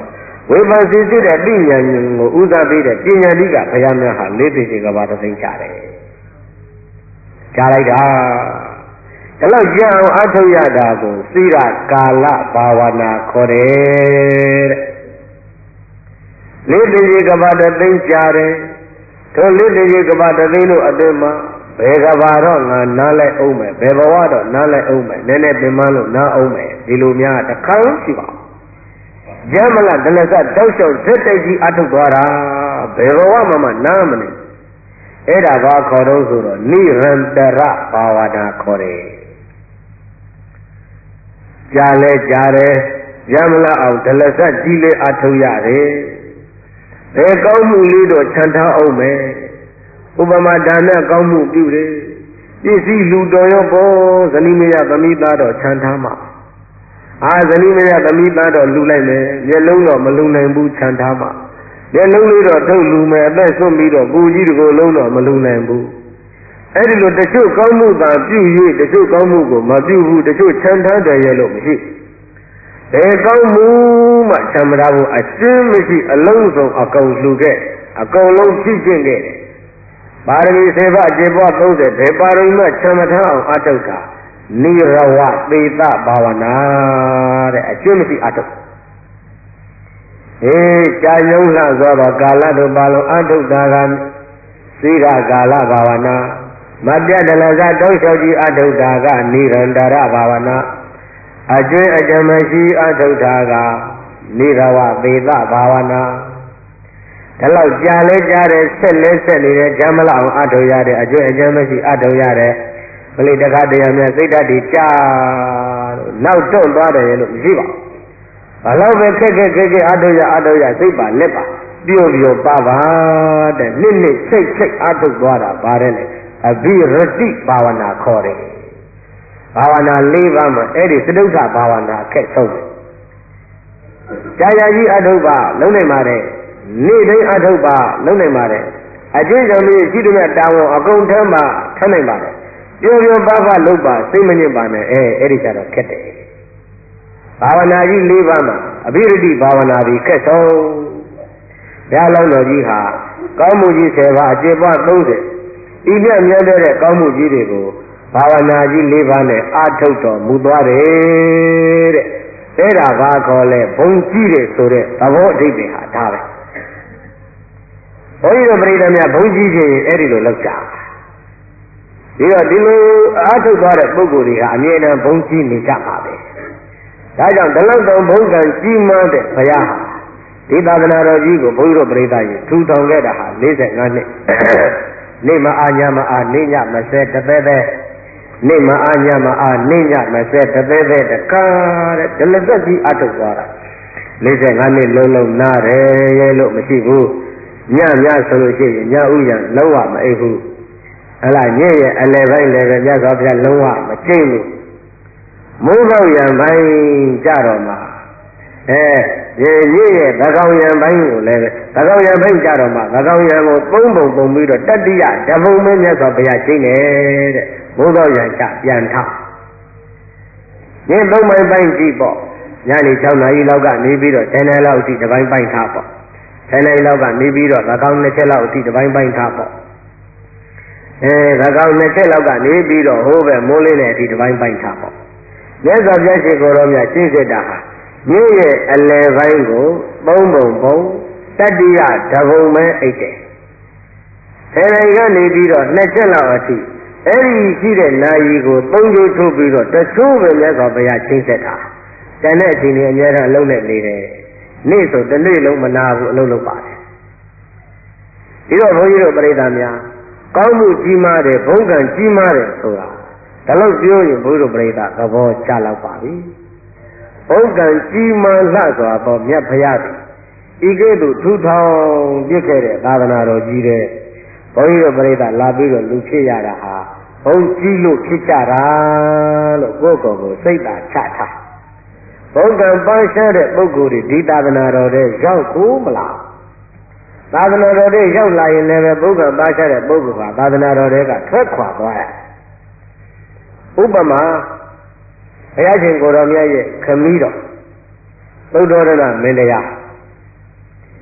ဝေဖန်စစ်စစ်တဲ့ပညာဉာဏ်ကိုဥစားပေးတဲ့ပညာတိကဘုရားများဟာလေးသိစီကဘာတသိကြတယ်ကြားလိုက်တာဒါလောက်ကြအောင်အထုတ်ရတာကိုစိရကာလဘာဝနာခေါ်တယ်တဲ့လေးသိစီကဘာတသိကြတယ်ထိုလေးသိစီကဘာတသိလို့အတ္တမှာဘယ်ကဘာတော့ငါနားလိုက်အောင်မယ်ဘယ်ဘဝတော့နားလိုက်အောင်မယ်နည်းနည်းပင်မလို့နားအောင်မယ်ဒီလိုများတခါရှိပါကျမ်းမလားဒလစတောက်လျှောက်ဇက်တိုက်ကြီးအထုတ်သွားတာဘယ်ဘဝမှမနားမနေအဲ့ဒါဘာခေါ်တော့ဆိုတော့နိရန္တရဘာဝနာခေါ်တယ်ကြားလဲကြားတယ်ကျမ်းမလားအောင်ဒလစကြီးလေးအထုတ်ရတယ်ဘယ်ကောင်းမှုလေးတော့ခြံထားအောင်မယ်ဥပမာဒါနကောင်းမှုပြုတယ်ပစ္စည်းလူတော်ရောပေါ်ဇနီးမယားသမီးသားတော့ခြံထားမှာအာဇနီးမယားသမီးသားတော့လူလိုက်မယ်မျက်လုံးတော့မလူနိုင်ဘူးခြံထားမှာမျက်လုံးလေးတော့ထုတ်လူမယ်အသက်ဆွပြီးတော့ကိုကြီးတကိုယ်လုံးတော့မလူနိုင်ဘူးအဲ့ဒီလိုတချို့ကောင်းမှုသာပြု၍တချို့ကောင်းမှုကိုမပြုဘူးတချို့ခြံထားတယ်ရဲ့လို့မရှိဘယ်ကောင်းမှုမှခြံမထားဘူးအရှင်းမရှိအလုံးစုံအကုန်လူခဲ့အကုန်လုံးဖြစ်ခြင်းခဲ့ပါရမီစေဘအကျေပွားသုံးဆယ်ဘယ်ပါရမီမှခြံမထားအောင်အထုတ်တာနိရဝသေသဘာဝနာတဲ့အကျွမ်းမရှိအထုတ်အေးကြာယုံလှသောတော့ကာလတို့ပါလုံးအထုတ်တာကသိရကာလဘာဝနာမပြတ်တလဇတောက်လျှောက်ကြီးအထုတ်တာကနိရန္တရဘာဝနာအကျွမ်းအကြမရှိအထုတ်တာကနိရဝသေသဘာဝနာဒါလောက်ကြာလဲကြားတယ်ဆက်လဲဆက်နေတယ်ဂျမ်းမလောက်အောင်အထုတ်ရတဲ့အကျွမ်းအကြမရှိအထုတ်ရတဲ့မလေးတခါတရံများစိတ်ဓာတ်တွေကြာလို့နောက်တွန့်သွားတယ်လို့မရှိပါဘူး။ဘာလို့ပဲခက်ခက်ခက်ခက်အထုတ်ရအထုတ်ရစိတ်ပါလက်ပါပြုတ်ပြုတ်ပါပါတဲ့နှစ်နှစ်စိတ်စိတ်အထုတ်သွားတာပါတယ်လေအဘိရတိဘာဝနာခေါ်တယ်။ဘာဝနာ၄ပါးမှာအဲ့ဒီသဒုဋ္ဌဘာဝနာအခက်ဆုံးတယ်။ကြာကြာကြီးအထုတ်ပါလုံးနိုင်ပါတယ်နေ့တိုင်းအထုတ်ပါလုံးနိုင်ပါတယ်အကျဉ်းချုပ်လေးရှိတဲ့တာဝန်အကုန်ထမ်းပါထမ်းနိုင်ပါတယ်ပြောပြောပါပါလုပ်ပါစိတ်မညစ်ပါနဲ့အဲအဲ့ဒီကြတော့ခက်တယ်ဘာဝနာကြီး၄ပါးမှာအဘိရတိဘာဝနာပြီးခက်ဆုံးဘုရားလောင်းတော်ကြီးဟာကောင်းမှုကြီး၁၀ပါးအကျေပွား၃၀ဤပြည့်မြတ်တဲ့ကောင်းမှုကြီးတွေကိုဘာဝနာကြီး၄ပါးနဲ့အာထုတ်တော်မူသွားတယ်တဲ့အဲ့ဒါဘာခေါ်လဲဘုံကြီးတယ်ဆိုတဲ့သဘောအဓိပ္ပာယ်ဟာဒါပဲဘုန်းကြီးတို့ပြိဋ္ဌာန်များဘုံကြီးခြင်းအဲ့ဒီလိုလောက်ကြပြီးတော့ဒီလိုအားထုတ်သွားတဲ့ပုဂ္ဂိုလ်တွေဟာအမြဲတမ်းဘုံကြီးနေကြပါပဲဒါကြောင့်ဒလတော်ဘုံကံကြီးမားတဲ့ဘုရားဟာဒီသာသနာတော်ကြီးကိုဘုန်းကြီးတို့ပြိဋ္ဌာန်ကြီးထူထောင်ခဲ့တာဟာ၄၅နှစ်နေ့မအားညမအားနေ့ညမစဲတသက်သက်နေ့မအားညမအားနေ့ညမစဲတသက်သက်တကားတဲ့ဒလသက်ကြီးအားထုတ်သွားတာ၄၅နှစ်လုံးလုံးနားတယ်ရဲ့လို့မရှိဘူးညညဆိုလို့ရှိရင်ညဥ်ရလုံးဝမအိပ်ဘူးအဲ့လားညရဲ့အလယ်ပိုင်းလည်းပဲမြတ်စွာဘုရားလုံးဝမကျင့်ဘူးမိုးကောက်ရံပိုင်းကြတော့မှအဲဒီညရဲ့သကောင်ရံပိုင်းကိုလည်းသကောင်ရံပိုင်းကြတော့မှသကောင်ရံကိုသုံးပုံပုံပြီးတော့တတ္တိယဓဘုံမင်းမြတ်စွာဘုရားကျင့်တယ်တဲ့မိုးကောက်ရံချပြန်ထညသုံးပိုင်းပိုင်းကြည့်ပေါ့ညနေ၆နာရီလောက်ကနေပြီးတော့tenနာရီလောက်အထိတစ်ပိုင်းပိုင်းထားပေါ့tenနာရီလောက်ကနေပြီးတော့သကောင်နှစ်ချက်လောက်အထိတစ်ပိုင်းပိုင်းထားပေါ့အဲသကောင်နှစ်ချက်လောက်ကနေပြီးတော့ဟိုးပဲမိုးလေးနဲ့အထိတစ်ပိုင်းပိုင်းထားပေါ့မြတ်စွာဘုရားရှင်ကိုယ်တော်မြတ်ရှင်းစစ်တာဟာမြေရဲ့အလယ်ပိုင်းကိုသုံးပုံပုံတတ္တိယဓဘုံမဲအိတ်တယ်ဆယ်နိုင်ကနေပြီးတော့နှစ်ချက်လောက်အထိအဲ့ဒီရှိတဲ့နာယီကိုသုံးချိုးထိုးပြီးတော့တချို့ပဲမြတ်စွာဘုရားရှင်းစစ်တာတန်တဲ့အချိန်ကြီးအများအားအလုံးနဲ့နေတယ်နေ့ဆိုတစ်နေ့လုံးမနာဘူးအလုံးလုံးပါတယ်ဒီတော့ဘုန်းကြီးတို့ပြိဿများကောင်းမှုကြီးမားတယ်ဘုံကံကြီးမားတယ်ဆိုတာဒါလို့ပြောရင်ဘုန်းကြီးတို့ပြိဿသဘောကျလောက်ပါပြီဘုံကံကြီးမားလှစွာသောမြတ်ဘုရားသည်ဤကဲ့သို့ထူထောင်ပြစ်ခဲ့တဲ့သာသနာတော်ကြီးတဲ့ဘုန်းကြီးတို့ပြိဿလာပြီးတော့လူဖြစ်ရတာဟာဘုံကြီးလို့ဖြစ်ကြတာလို့ကိုယ့်ကိုယ်ကိုစိတ်သာချထားဘုံကံပန်းရှားတဲ့ပုဂ္ဂိုလ်တွေဒီသာသနာတော်တဲ့ရောက်ကိုမလားသာသနာတော်တဲ့ရောက်လာရင်လည်းဘုံကံပန်းရှားတဲ့ပုဂ္ဂိုလ်ကသာသနာတော်တွေကထွက်ခွာသွားရဥပမာဘုရားရှင်ကိုယ်တော်မြတ်ရဲ့ခမည်းတော်သုဒ္ဓရဏမင်းတရား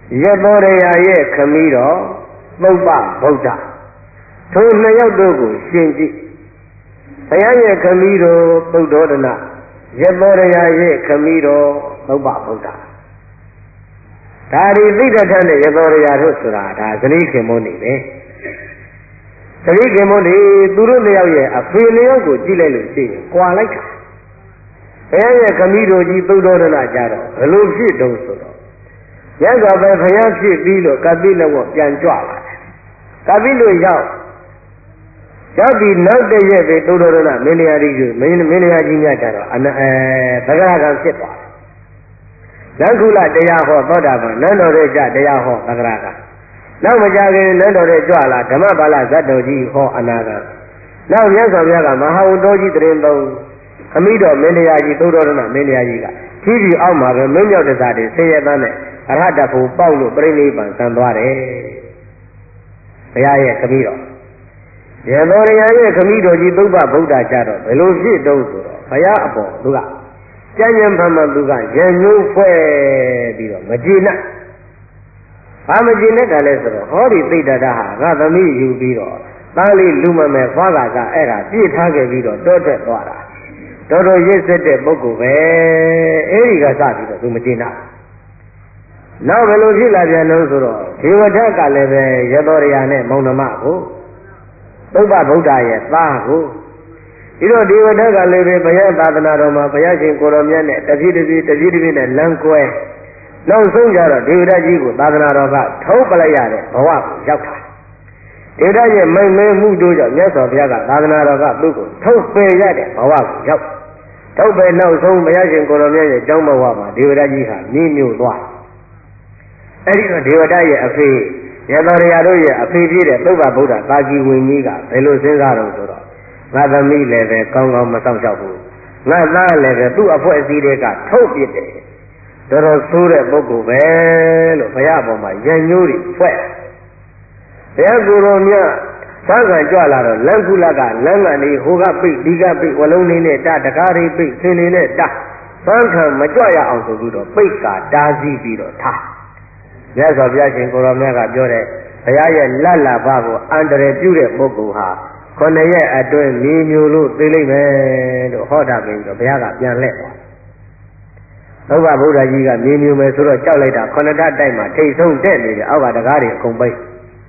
ယသောရယရဲ့ခမည်းတော်သုဗ္ဗဗုဒ္ဓထိုနှစ်ယောက်တို့ကိုရှင်ကြည့်ဘုရားရဲ့ခမည်းတော်သုဒ္ဓောဒနာယသောရယရဲ့ခမည်းတော်သုဗ္ဗဗုဒ္ဓဒါဒီသိတ္တထနဲ့ယသောရယတို့ဆိုတာဒါဇနီးခင်မုန်းနေပဲဇနီးခင်မုန်းနေသူတို့နှစ်ယောက်ရဲ့အဖေနှစ်ယောက်ကိုကြည့်လိုက်လို့ရှိရင်ကွာလိုက်တာဘုရားရဲ့ခမည်းတော်ကြီးသုဒ္ဓောဒနာကြတော့ဘယ်လိုဖြစ်တုံးဆိုတော့ရသော်ပဲဘုရားဖြစ်ပြီးလို့ကပိလဝပြန်ကြွလာတယ်ကပိလို့ရောက်ရောက်ပြီးနောက်တည့်ရက်ပဲသုဒ္ဓောဒနာမင်းတရားကြီးကိုမင်းမင်းတရားကြီးများကြတော့အနအဲသဂရကံဖြစ်သွားတယ်လက္ခုလတရားဟောသောတာပန်နန္တော်ရဲ့ကြတရားဟောသဂရကံနောက်မကြခင်နန္တော်ရဲ့ကြွလာဓမ္မပါဠဇတ်တော်ကြီးဟောအနာကံနောက်မြတ်စွာဘုရားကမဟာဝတ္တောကြီးတရင်သုံးခမည်းတော်မင်းတရားကြီးသုဒ္ဓောဒနာမင်းတရားကြီးကကြီးပြီးအောက်မှာပဲမင်းမြောက်တစားတွေဆင်းရဲသားနဲ့အရဟတဖို့ပေါက်လို့ပြိဋိဘံဆံသွားတယ်ဘုရားရဲ့ခမည်းတော်ရသောရယရဲ့ခမည်းတော်ကြီးသုဗ္ဗဗုဒ္ဓကြတော့ဘယ်လိုဖြစ်တုံးဆိုတော့ဘုရားအပေါ်သူကကျမ်းကျမ်းဖန်မှန်သူကရံညှိုးဖွဲ့ပြီးတော့မကြည်နဲ့ဘာမကြည်နဲ့ကလည်းဆိုတော့ဟောဒီသိတ္တတာဟာငါသမီးယူပြီးတော့သားလေးလူမမယ်ဖွားကကအဲ့ဒါပြည့်ထားခဲ့ပြီးတော့တောထွက်သွားတာတော်တော်ရစ်စစ်တဲ့ပုဂ္ဂိုလ်ပဲအဲ့ဒီကစပြီးတော့သူမကြည်နဲ့နောက်ဘယ်လိုဖြစ်လာပြန်လို့ဆိုတော့ဒေဝဒကလည်းပဲရသောရယနဲ့မောင်နှမကိုသုဗ္ဗဗုဒ္ဓရဲ့သားကိုဒီတော့ဒေဝဒကလည်းပဲဘုရားသာသနာတော်မှာဘုရားရှင်ကိုရောမြတ်နဲ့တပြည့်တပြည့်တပြည့်တပြည့်နဲ့လမ်းကွဲနောက်ဆုံးကြတော့ဒေဝဒကြီးကိုသာသနာတော်ကထုတ်ပလိုက်ရတဲ့ဘဝကိုရောက်တာဒေဝဒရဲ့မိုင်မဲမှုတို့ကြောင့်မြတ်စွာဘုရားကသာသနာတော်ကသူ့ကိုထုတ်ပယ်ရတဲ့ဘဝကိုရောက်ထုတ်ပယ်နောက်ဆုံးဘုရားရှင်ကိုရောမြတ်ရဲ့ကျောင်းဘဝမှာဒေဝဒကြီးဟာမြင့်မြတ်သွားအဲ့ဒီတော့ဒေဝဒရဲ့အဖေရသောရယတို့ရဲ့အဖေပြည့်တဲ့သုဗ္ဗဗုဒ္ဓသာဂီဝိနည်းကဘယ်လိုစဉ်းစားတော့ဆိုတော့ငါသမီးလည်းပဲကောင်းကောင်းမဆောင်ရှောက်ဘူးငါသားလည်းပဲသူ့အဖွဲ့အစည်းတွေကထုတ်ပြစ်တယ်တော်တော်ဆိုးတဲ့ပုဂ္ဂိုလ်ပဲလို့ဘုရားပေါ်မှာရံညှိုးတွေဖွဲ့ဘုရားကိုယ်တော်မြတ်သံဃာကြွလာတော့လမ်းကုလကလမ်းကနေဟိုကပိတ်ဒီကပိတ်ဝလုံးလေးနဲ့တတကားလေးပိတ်ဆင်းလေးနဲ့တသံဃာမကြွရအောင်ဆိုပြီးတော့ပိတ်ကာတားဆီးပြီးတော့ထားမြတ်စွာဘုရားရှင်ကိုယ်တော်မြတ်ကပြောတဲ့ဘုရားရဲ့လတ်လာဘကိုအန္တရာယ်ပြုတဲ့ပုဂ္ဂိုလ်ဟာခொနှစ်ရက်အတွင်းမြေမျိုးလို့သိလိမ့်မယ်လို့ဟောတာပြီးတော့ဘုရားကပြန်လှည့်သွားသုဗ္ဗဗုဒ္ဓကြီးကမြေမျိုးမယ်ဆိုတော့ကြောက်လိုက်တာခொနှစ်ဓာတ်တိုက်မှာထိတ်ဆုံးတက်နေတယ်အောက်ကတကားတွေအကုန်ပိတ်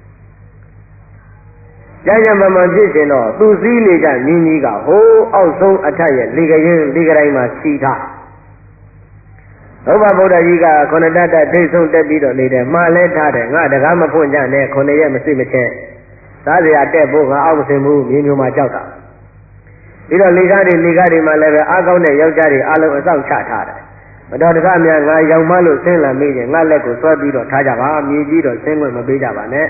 ကြကြမမှန်ဖြစ်ရှင်တော့သူစည်းနေကြမြင်းကြီးကဟိုးအောက်ဆုံးအထက်ရဲ့လေကရင်လေကတိုင်းမှာစီထားသုဗ္ဗဗုဒ္ဓကြီးကခொနှစ်ဓာတ်တိုက်ထိတ်ဆုံးတက်ပြီးတော့နေတယ်မှားလဲထားတယ်ငါတကားမဖွင့်ကြနဲ့ခொနှစ်ရက်မစိမချင်းသားစရာတက်ဖို့ငါအောက်မစင်ဘူးမြေမျိုးမှာကြောက်တာပြီးတော့လေကားတွေလေကားတွေမှာလည်းပဲအားကောင်းတဲ့ယောက်ျားတွေအလုံးအဆောက်ချထားတယ်မတော်တဆများငါရောင်မလို့ဆင်းလာမိရင်ငါလက်ကိုဆွဲပြီးတော့ထားကြပါမြေကြီးတော့ဆင်းခွင့်မပေးကြပါနဲ့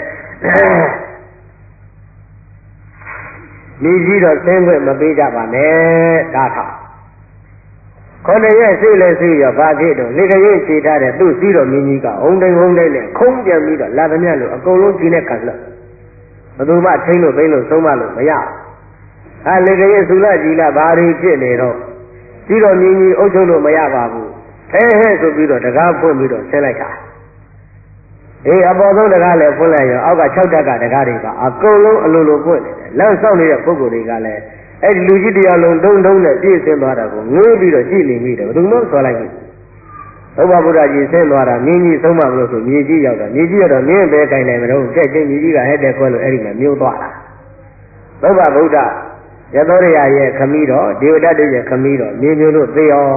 မြေကြီးတော့ဆင်းခွင့်မပေးကြပါနဲ့ဒါထားခေါင်းရဲ့စိတ်လည်းစိတ်ရောဘာဖြစ်တော့လေကရင်ခြေထားတဲ့သူ့စီးတော်မြင်းကြီးကဟုံတိုင်းဟုံတိုင်းနဲ့ခုံးပြန်ပြီးတော့လာသမျှလို့အကုန်လုံးကြီးနဲ့ခံလို့ဘယ်သူမှထိမ့်လို့သိမ့်လို့သုံးမလို့မရအဲလေကရင်သုလကြီးလာဘာတွေဖြစ်နေတော့စီးတော်မြင်းကြီးအုပ်ချုပ်လို့မရပါဘူးဟဲဟဲဆိုပြီးတော့တကားဖွင့်ပြီးတော့ဆင်းလိုက်တာအေးအပေါ်ဆုံးတကားလည်းဖွင့်လိုက်ရောအောက်က၆တက်ကတကားတွေကအကုန်လုံးအလိုလိုဖွင့်နေတယ်လမ်းဆောက်နေတဲ့ပုဂ္ဂိုလ်တွေကလည်းအဲ့ဒီလူကြီးတရားလုံးတုံးတုံးနဲ့ပြည့်စင်သွားတာကိုငိုးပြီးတော့ကြည့်နေမိတယ်ဘယ်သူမှဆွဲလိုက်ဘူးသုဗ္ဗဗုဒ္ဓကြီးဆင်းသွားတာမြင်းကြီးဆုံးမမလို့ဆိုမြေကြီးရောက်တာမြေကြီးရောက်တော့မြင်းပဲခိုင်နေမလို့ကြက်ချင်းမြေကြီးကဟဲ့တဲ့ခွဲလို့အဲ့ဒီမှာမြို့သွားတာသုဗ္ဗဗုဒ္ဓရသောရယရဲ့ခမည်းတော်ဒေဝဒတ်တို့ရဲ့ခမည်းတော်မြေမျိုးတို့သေရော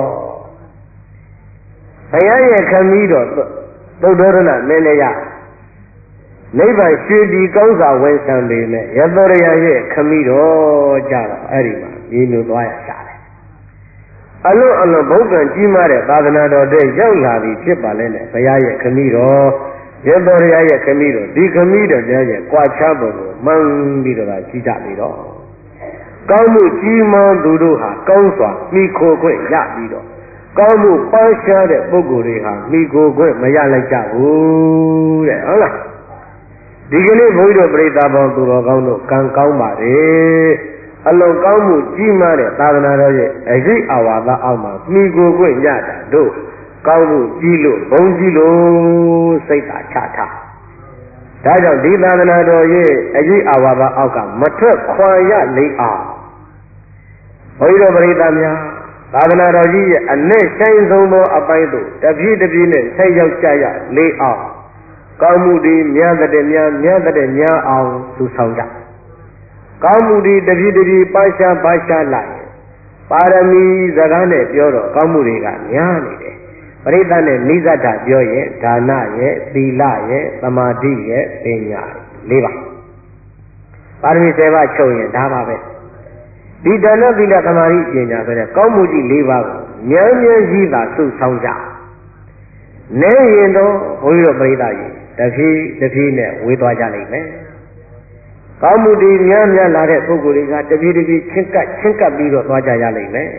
ဘုရားရဲ့ခမည်းတော်သုဒ္ဓောရဏမင်းလည်းရနိဗ္ဗာန်ရွှေပြည်ကောင်းစွာဝန်ဆံပေမဲ့ရသောရယရဲ့ခမည်းတော်ကြတော့အဲ့ဒီမှာမြေမျိုးသွားရရှာတယ်အလွန်အလွန်ဘုက္ကံကြီးမားတဲ့သာသနာတော်တွေရောက်လာပြီဖြစ်ပါလေနဲ့ဘုရားရဲ့ခမည်းတော်ရသောရယရဲ့ခမည်းတော်ဒီခမည်းတော်ရဲ့ကြွားချပုံကိုမှန်ပြီးတော့ကြီးကြပြီတော့ကောင်းမှုကြီးမားသူတို့ဟာကောင်းစွာမိခိုခွင့်ရပြီးတော့ကောင်းမှုပေါင်းရှားတဲ့ပုဂ္ဂိုလ်တွေဟာမိခိုခွင့်မရလိုက်ကြဘူးတဲ့ဟုတ်လားဒီကနေ့ဘုန်းကြီးတို့ပြိဿပေါင်းသူတော်ကောင်းတို့ကံကောင်းပါတယ်အလုံးကောင်းမှုကြီးမားတဲ့သာသနာတော်ရဲ့အဂိအဝါဒအောက်မှာမိခိုခွင့်ရတာတို့ကောင်းမှုကြီးလို့ဘုံကြီးလို့စိတ်သာချထားဒါကြောင့်ဒီသာသနာတော်ရဲ့အရေးအာဝါဒအောက်ကမထွက်ခွာရလိမ့်အောင်ဘုရားတော်ပရိသတ်များသာသနာတော်ကြီးရဲ့အနဲ့ဆိုင်ဆုံးသောအပိုင်းသို့တပြည့်တပြည့်နဲ့ဆက်ရောက်ကြရလေအောင်ကောင်းမှုတွေများတဲ့များများတဲ့များအောင်သူဆောင်ကြကောင်းမှုတွေတပြည့်တပြည့်ပါရှားပါရှားလိုက်ပါရမီစကားနဲ့ပြောတော့ကောင်းမှုတွေကများနေတယ်ပရိသတ်နဲ့နိစ္စတာပြောရင်ဒါနရဲ့သီလရဲ့သမာဓိရဲ့ပညာလေးပါပါရမီဆယ်ပါးချုပ်ရင်ဒါပါပဲဒီဒါနသီလသမာဓိပညာဆိုတဲ့ကောင်းမှုကြီးလေးပါးကိုဉာဏ်ဉာဏ်ကြီးသာစုဆောင်ကြနေရင်တော့ဘုန်းကြီးတို့ပရိသတ်ကြီးတဖြည်းတဖြည်းနဲ့ဝေးသွားကြလိမ့်မယ်ကောင်းမှုတွေများများလာတဲ့ပုဂ္ဂိုလ်တွေကတဖြည်းတဖြည်းချင်းကပ်ချင်းကပ်ပြီးတော့သွားကြရလိမ့်မယ်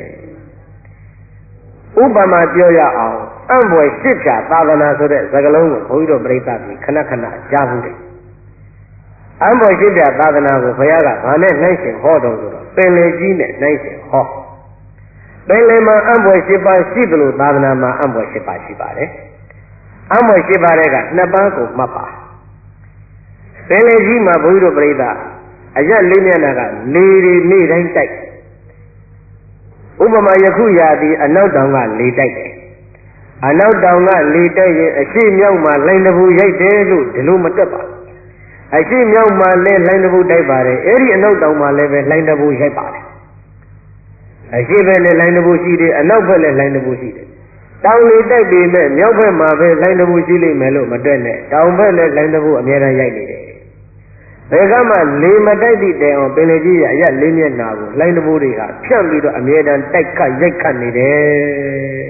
ဥပမာပြောရအောင်အံ့ဘွယ်ရှစ်ဖြာသာသနာဆိုတဲ့စကားလုံးကိုဘုန်းကြီးတို့ပရိသတ်ကြီးခဏခဏကြားဘူးတယ်အံ့ဘွယ်ရှစ်ဖြာသာသနာကိုဘုရားကဘာနဲ့နှိုင်းရှင်ဟောတော်ဆိုတော့ပင်လေကြီးနဲ့နှိုင်းရှင်ဟောပင်လေမှာအံ့ဘွယ်ရှစ်ပါးရှိသလိုသာသနာမှာအံ့ဘွယ်ရှစ်ပါးရှိပါတယ်အံ့ဘွယ်ရှစ်ပါးတဲ့ကနှစ်ပါးကိုမှတ်ပါပင်လေကြီးမှာဘုန်းကြီးတို့ပရိသတ်အရက်လေးမျက်နှာကလေတွေနေ့တိုင်းတိုက်ဥပမာယခုရာသီအနောက်တောင်ကလေတိုက်တယ်အနောက်တောင်ကလေတိုက်ရင်အရှိမြောက်မှာလိုင်းတပူရိုက်တယ်လို့ဒီလိုမတက်ပါအရှိမြောက်မှာလည်းလိုင်းတပူတိုက်ပါတယ်အဲ့ဒီအနောက်တောင်မှာလည်းပဲလိုင်းတပူရိုက်ပါတယ်အရှိဘက်လည်းလိုင်းတပူရှိတယ်အနောက်ဘက်လည်းလိုင်းတပူရှိတယ်တောင်လေတိုက်ပေမဲ့မြောက်ဘက်မှာပဲလိုင်းတပူရှိလိမ့်မယ်လို့မတက်နဲ့တောင်ဘက်လည်းလိုင်းတပူအများအားရိုက်နေတယ်ဘယ်ကမှလေမတိုက်သည့်တိုင်အောင်ပင်လေကြီးရဲ့အရက်လေးမျက်နှာကိုလိုင်းတဘိုးတွေကဖြန့်ပြီးတော့အမြဲတမ်းတိုက်ခတ်ရိုက်ခတ်နေတယ်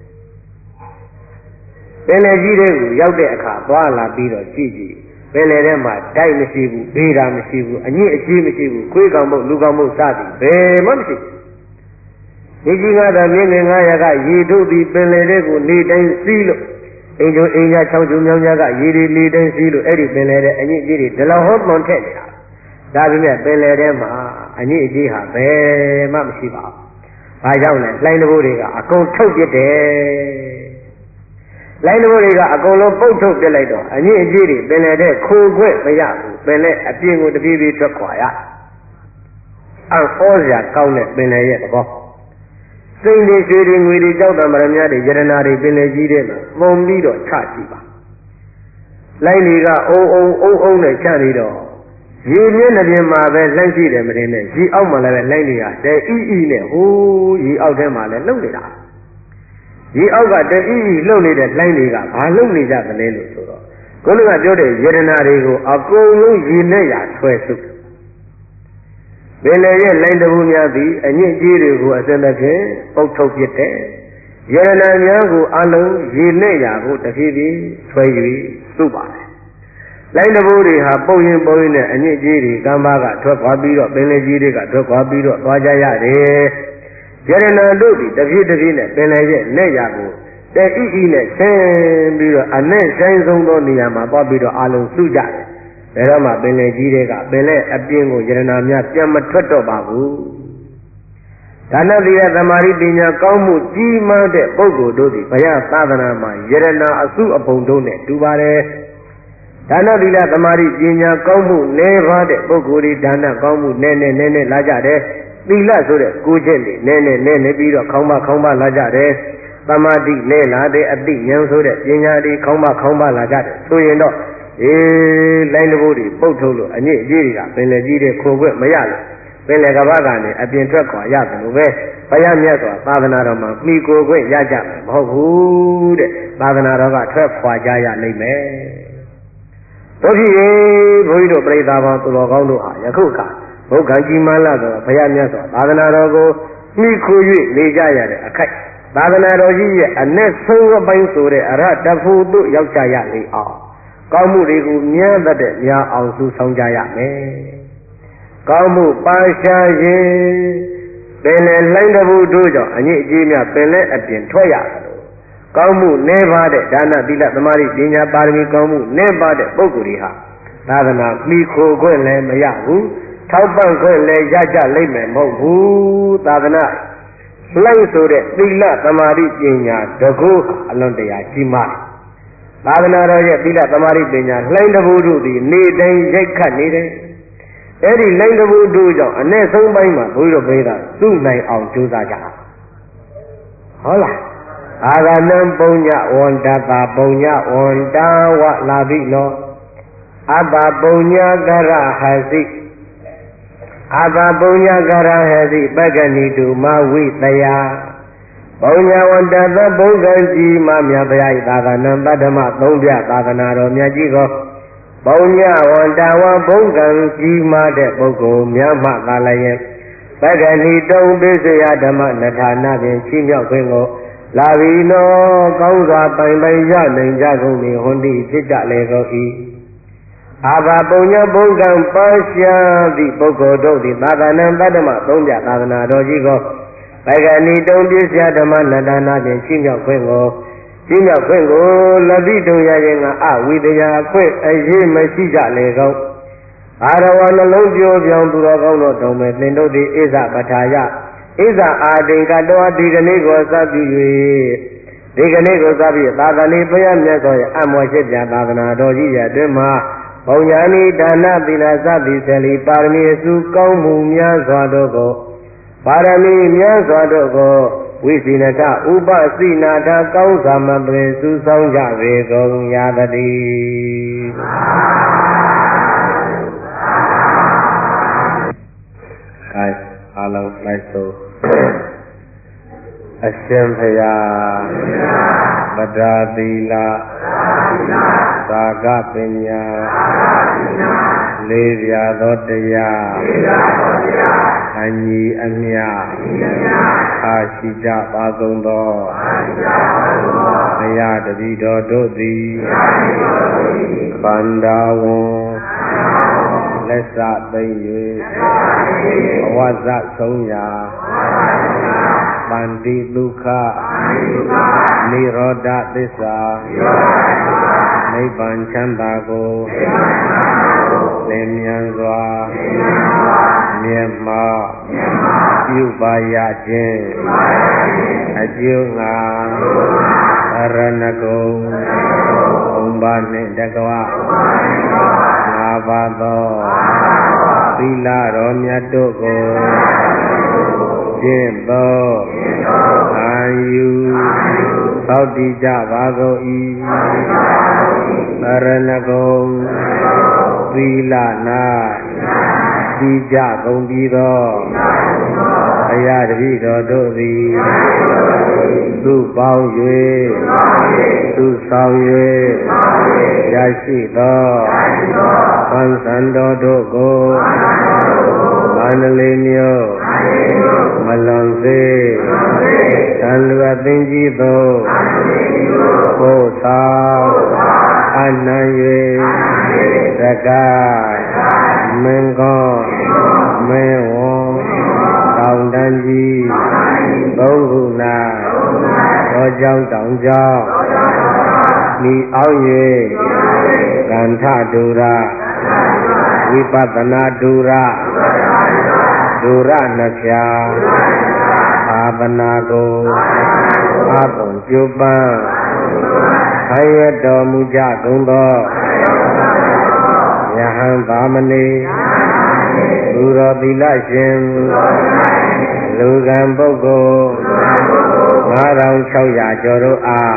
ပင်လေကြီးတွေကိုရောက်တဲ့အခါသွားလာပြီးတော့ကြည့်ကြည့်ပင်လေထဲမှာဒိုက်မရှိဘူးဘေးတာမရှိဘူးအညစ်အကြေးမရှိဘူးခွေးကောင်မုတ်လူကောင်မုတ်စသည်ဘယ်မှမရှိဘူးဒီကြီးကတော့မြင်းငယ်ငါးရာကရေထုတ်ပြီးပင်လေတွေကိုနေတိုင်းစီးလို့အိမ်ကျိုးအိမ်ညာချောင်းကျုံမြောင်းများကရေဒီလေတိုင်းစီးလို့အဲ့ဒီပင်လေတဲ့အညစ်အကြေးတွေဒလောဟောသွန်ထက်နေတာဒါပေမဲ့ပင်လေထဲမှာအညစ်အကြေးဟာဘယ်မှမရှိပါဘူး။ဘာကြောင့်လဲလှိုင်းတဘိုးတွေကအကုန်ထုတ်ပြစ်တယ်။လှိုင်းတဘိုးတွေကအကုန်လုံးပုတ်ထုတ်ပြစ်လိုက်တော့အညစ်အကြေးတွေပင်လေထဲခိုးခွင့်မရဘူး။ပင်လေအပြင်ကိုတပြေးပြေးထွက်ခွာရ။အံ့ဩစရာကောင်းတဲ့ပင်လေရဲ့သဘောစိတ်တွေရွှေတွေငွေတွေကြောက်တံပရမတွေယရနာတွေပင်လေကြီးတဲ့မှာပုံပြီးတော့ချကြည့်ပါလိုင်းတွေကအုံအုံအုံအုံနဲ့ချနေတော့ရေမြင့်တဲ့ပြင်မှာပဲလှိုင်းရှိတယ်မတင်နဲ့ရေအောက်မှာလည်းပဲလှိုင်းတွေကတဲအီအီနဲ့ဟိုးရေအောက်ထဲမှာလည်းလှုပ်နေတာရေအောက်ကတဲအီအီလှုပ်နေတဲ့လှိုင်းတွေကဘာလှုပ်နေကြသလဲလို့ဆိုတော့ခုနကပြောတဲ့ယရနာတွေကိုအကုန်လုံးရေနဲ့ရဆွဲစုပင်လေရဲ့လိုင်းတဘူးများသည်အညစ်အကြေးတွေကိုအစင်တစ်ဖြင့်ပုတ်ထုတ်ပစ်တယ်။ယရနာများကိုအလုံးရေနဲ့ရာကိုတဖြည်းဖြည်းဆွဲ၍စုပါတယ်။လိုင်းတဘူးတွေဟာပုတ်ရင်ပုတ်ရင်နဲ့အညစ်အကြေးတွေကမ်းပါကထွက်သွားပြီးတော့ပင်လေကြီးတွေကထွက်သွားပြီးတော့သွားကြရတယ်။ယရနာတို့သည်တဖြည်းတဖြည်းနဲ့ပင်လေရဲ့နဲ့ရာကိုတဲဣဣနဲ့ဆင်းပြီးတော့အနဲ့ဆိုင်ဆုံးသောနေရာမှာသွားပြီးတော့အလုံးစုကြတယ်။ဘယ်တော့မှပင်လေကြီးတွေကပင်လေအပြင်းကိုယရနာများပြန်မထွက်တော့ပါဘူးဒါနသီလသမာဓိပညာကောင်းမှုကြီးမားတဲ့ပုဂ္ဂိုလ်တို့သည်ဘုရားသာသနာမှာယရနာအစုအပုံတို့နဲ့တူပါတယ်ဒါနသီလသမာဓိပညာကောင်းမှုနည်းပါးတဲ့ပုဂ္ဂိုလ်တွေဒါနကောင်းမှုနည်းနည်းနည်းနည်းလာကြတယ်သီလဆိုတဲ့ကိုယ်ချက်တွေနည်းနည်းနည်းနည်းပြီးတော့ခေါင်းမခေါင်းမလာကြတယ်သမာဓိနည်းလာတဲ့အသိဉာဏ်ဆိုတဲ့ပညာတွေခေါင်းမခေါင်းမလာကြတယ်ဆိုရင်တော့အေးလိုင်းတဘိုးတွေပုတ်ထုတ်လို့အညစ်အကြေးတွေကပင်လေကြီးတွေခိုခွင့်မရလို့ပင်လေကဘာကနေအပြင်ထွက်ခွာရတယ်လို့ပဲဘုရားမြတ်စွာသာသနာတော်မှာမိကိုခွင့်ရကြမှာမဟုတ်ဘူးတဲ့သာသနာတော်ကထွက်ခွာကြရလိမ့်မယ်တို့ဖြစ်ရင်ဘုန်းကြီးတို့ပြိဿာပေါင်းသူတော်ကောင်းတို့ဟာယခုကဘုက္ခံကြီးမားလာတော့ဘုရားမြတ်စွာသာသနာတော်ကိုမိခို၍နေကြရတဲ့အခိုက်သာသနာတော်ကြီးရဲ့အ내ဆုံးအပိုင်းဆိုတဲ့အရတဖို့တို့ရောက်ကြရလေအောင်ကောင်းမှုတွေကိုမြဲတဲ့များအောင်စုဆောင်ကြရမယ်။ကောင်းမှုပါရှားရင်ပင်လေလှိုင်းတဘူးတို့ကြောင့်အညစ်အကြေးများပင်လေအပြင်ထွက်ရတယ်လို့ကောင်းမှုနည်းပါတဲ့ဒါနသီလသမာဓိပညာပါရမီကောင်းမှုနည်းပါတဲ့ပုဂ္ဂိုလ်တွေဟာသာသနာမိခိုခွင့်လည်းမရဘူးထောက်ပံ့ခွင့်လည်းရကြလိမ့်မယ်မဟုတ်ဘူးသာသနာလိုက်ဆိုတဲ့သီလသမာဓိပညာတကူအလွန်တရာကြီးမားတယ်သာသနာတော်ရဲ့သီလသမာဓိပညာလှိုင်းတဘူတို့သည်နေတိုင်းရိုက်ခတ်နေတယ်အဲ့ဒီလှိုင်းတဘူတို့ကြောင့်အ ਨੇ ဆုံးပိုင်းမှာဘုရားတော်ဘေးကစုနိုင်အောင်ကြိုးစားကြတာဟုတ်လားအာဂနံပုညဝန္တတာပုညဝန္တာဝလာဘိနောအဘပုညကရဟစိအဘပုညကရဟစိပက္ခဏိတုမဝိတယပုညဝန္တသဘုံကံကြီးမမြတ်ဗျာသာသနာပတ္တမသုံးပြသာသနာတော်မြတ်ကြီးကိုပုညဝန္တဝဘုံကံကြီးမတဲ့ပုဂ္ဂိုလ်များမှသာလည်းပက္ခဏိတုံပိစယဓမ္မနထာနာဖြင့်ချီးမြှောက်ခြင်းကိုလာဘီနောကောင်းစွာပိုင်ပိုင်ရနိုင်ကြကုန်၏ဟွန်တိဖြစ်ကြလေကုန်၏အာဘပုညဘုံကံပါရှာသည့်ပုဂ္ဂိုလ်တို့သည်သာသနာပတ္တမသုံးပြသာသနာတော်ကြီးကိုပက္ခဏိတုံပိစယဓမ္မနထာနာဖြင့်ချီးမြှောက်ခြင်းကိုချီးမြှောက်ခြင်းကိုလတိတုံရခြင်းကအဝိတယအခွင့်အရေးမရှိကြလေကုန်အာရဝနှလုံးပြိုပြောင်းသူတော်ကောင်းတို့တုံမဲ့သင်တို့သည်ဣဇပထာယဣဇအာတိကတောဒီကနေ့ကိုစပြု၍ဒီကနေ့ကိုစပြုသာသနာ့ဘုရားမြတ်စွာရဲ့အမောရှိပြသာသနာတော်ကြီးရဲ့အတွင်းမှာဘုံညာနိဒါနသီလစသည်ဆယ်လီပါရမီအစုကောင်းမှုများစွာတို့ကိုပါရမီများစွာတို့ကိုဝိသိနတဥပစိနာထကောင်းစွာမသွေစုဆောင်ကြပေကုန်ရသတည်းအဲအားလုံးလိုက်ဆိုအရှင်ဘုရားပဒါသီလသာကပညာလေးပြသောတရားအညီအမြအားရှိကြပါကုန်သောဘုရားတပည့်တော်တို့သည်ခန္ဓာဝန်လက်စသိမ့်၍ဘဝဇဆုံးရာပန္တိဒုက္ခနိရောဓသစ္စာနိဗ္ဗာန်ချမ်းသာကိုသင်မြန်စွာမြတ်မှပြုပါရခြင်းအကျိုးငါအရဏဂုံဘုံပါနှင့်တကွာငါပါသောသီလတော်မြတ်တို့ကိုကျင့်သောအာယုသောတည်ကြပါကုန်၏အရဏဂုံသီလနာတည်ကြကုန်ပြီးသောဘုရားတပည့်တော်တို့သည်သူပေါင်း၍သူဆောင်၍ရရှိသောသံဃာတော်တို့ကိုမန္တလေးမြို့မလွန်စေသံလူအသိကြီးသို့ကိုယ်ဆောင်အနံ့၍သက္ကမင်းကောမင်းဝံတောင်တန်းကြီးသုံးခု၌သောကြောင့်တောင်ကြောင့်ဤအောင်၍ကန္ထဒုရဝိပဿနာဒုရဒုရနှဖြာအာသနာကိုအာပုံကျုပ်ပန်းခံရတော်မူကြကုန်သောယဟန်သာမဏေသူတော်သီလရှင်လူကံပုဂ္ဂိုလ်ငါးထောင်ခြောက်ရာကျော်တို့အား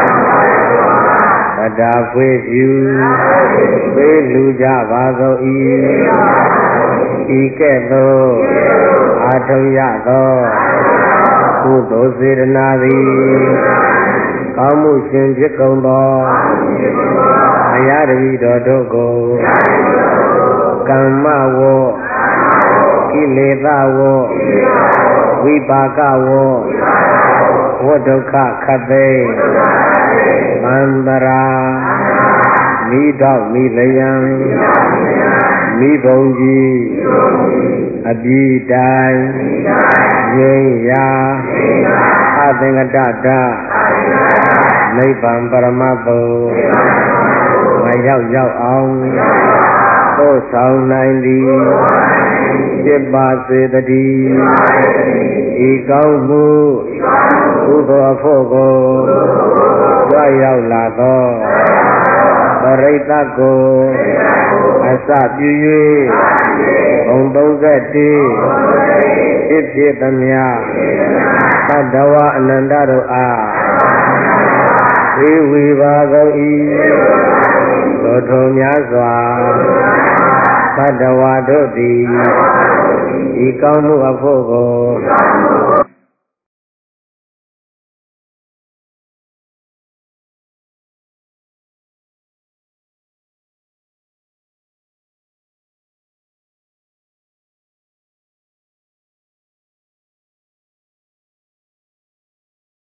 တတာဖွေးပြုပေးလူကြပါကုန်၏ဤကဲ့သို့အာထုံရသောကုသိုလ်စေတနာသည်ကောင်းမှုရှင်ဖြစ်ကုန်သောဘုရားတပည့်တော်တို့ကိုကမ္မဝောကိလေသာဝောဝိပါကဝောဝဒုက္ခခတ်သိမန္တရာမိတော့မိလျံမိဘုံကြီးအပြီးတိုင်းငြိမ်းရာအသင်္ကတတနိဗ္ဗာန်ပရမတ်သို့မရောက်ရောက်အောင်သို့ဆောင်နိုင်သည်ဖြစ်ပါစေတည်းဤကောင်းမှုကုသိုလ်အဖို့ကိုကြွရောက်လာသောပရိသတ်ကိုအစပြု၍ဘုံသုံးဆက်တည်းဖြစ်ဖြစ်သမျှသတ္တဝါအနန္တတို့အားဝိဝေပါကုန်၏သောထုံများစွာသတ္တဝါတို့သည်ဤကောင်းမှုအဖို့ကို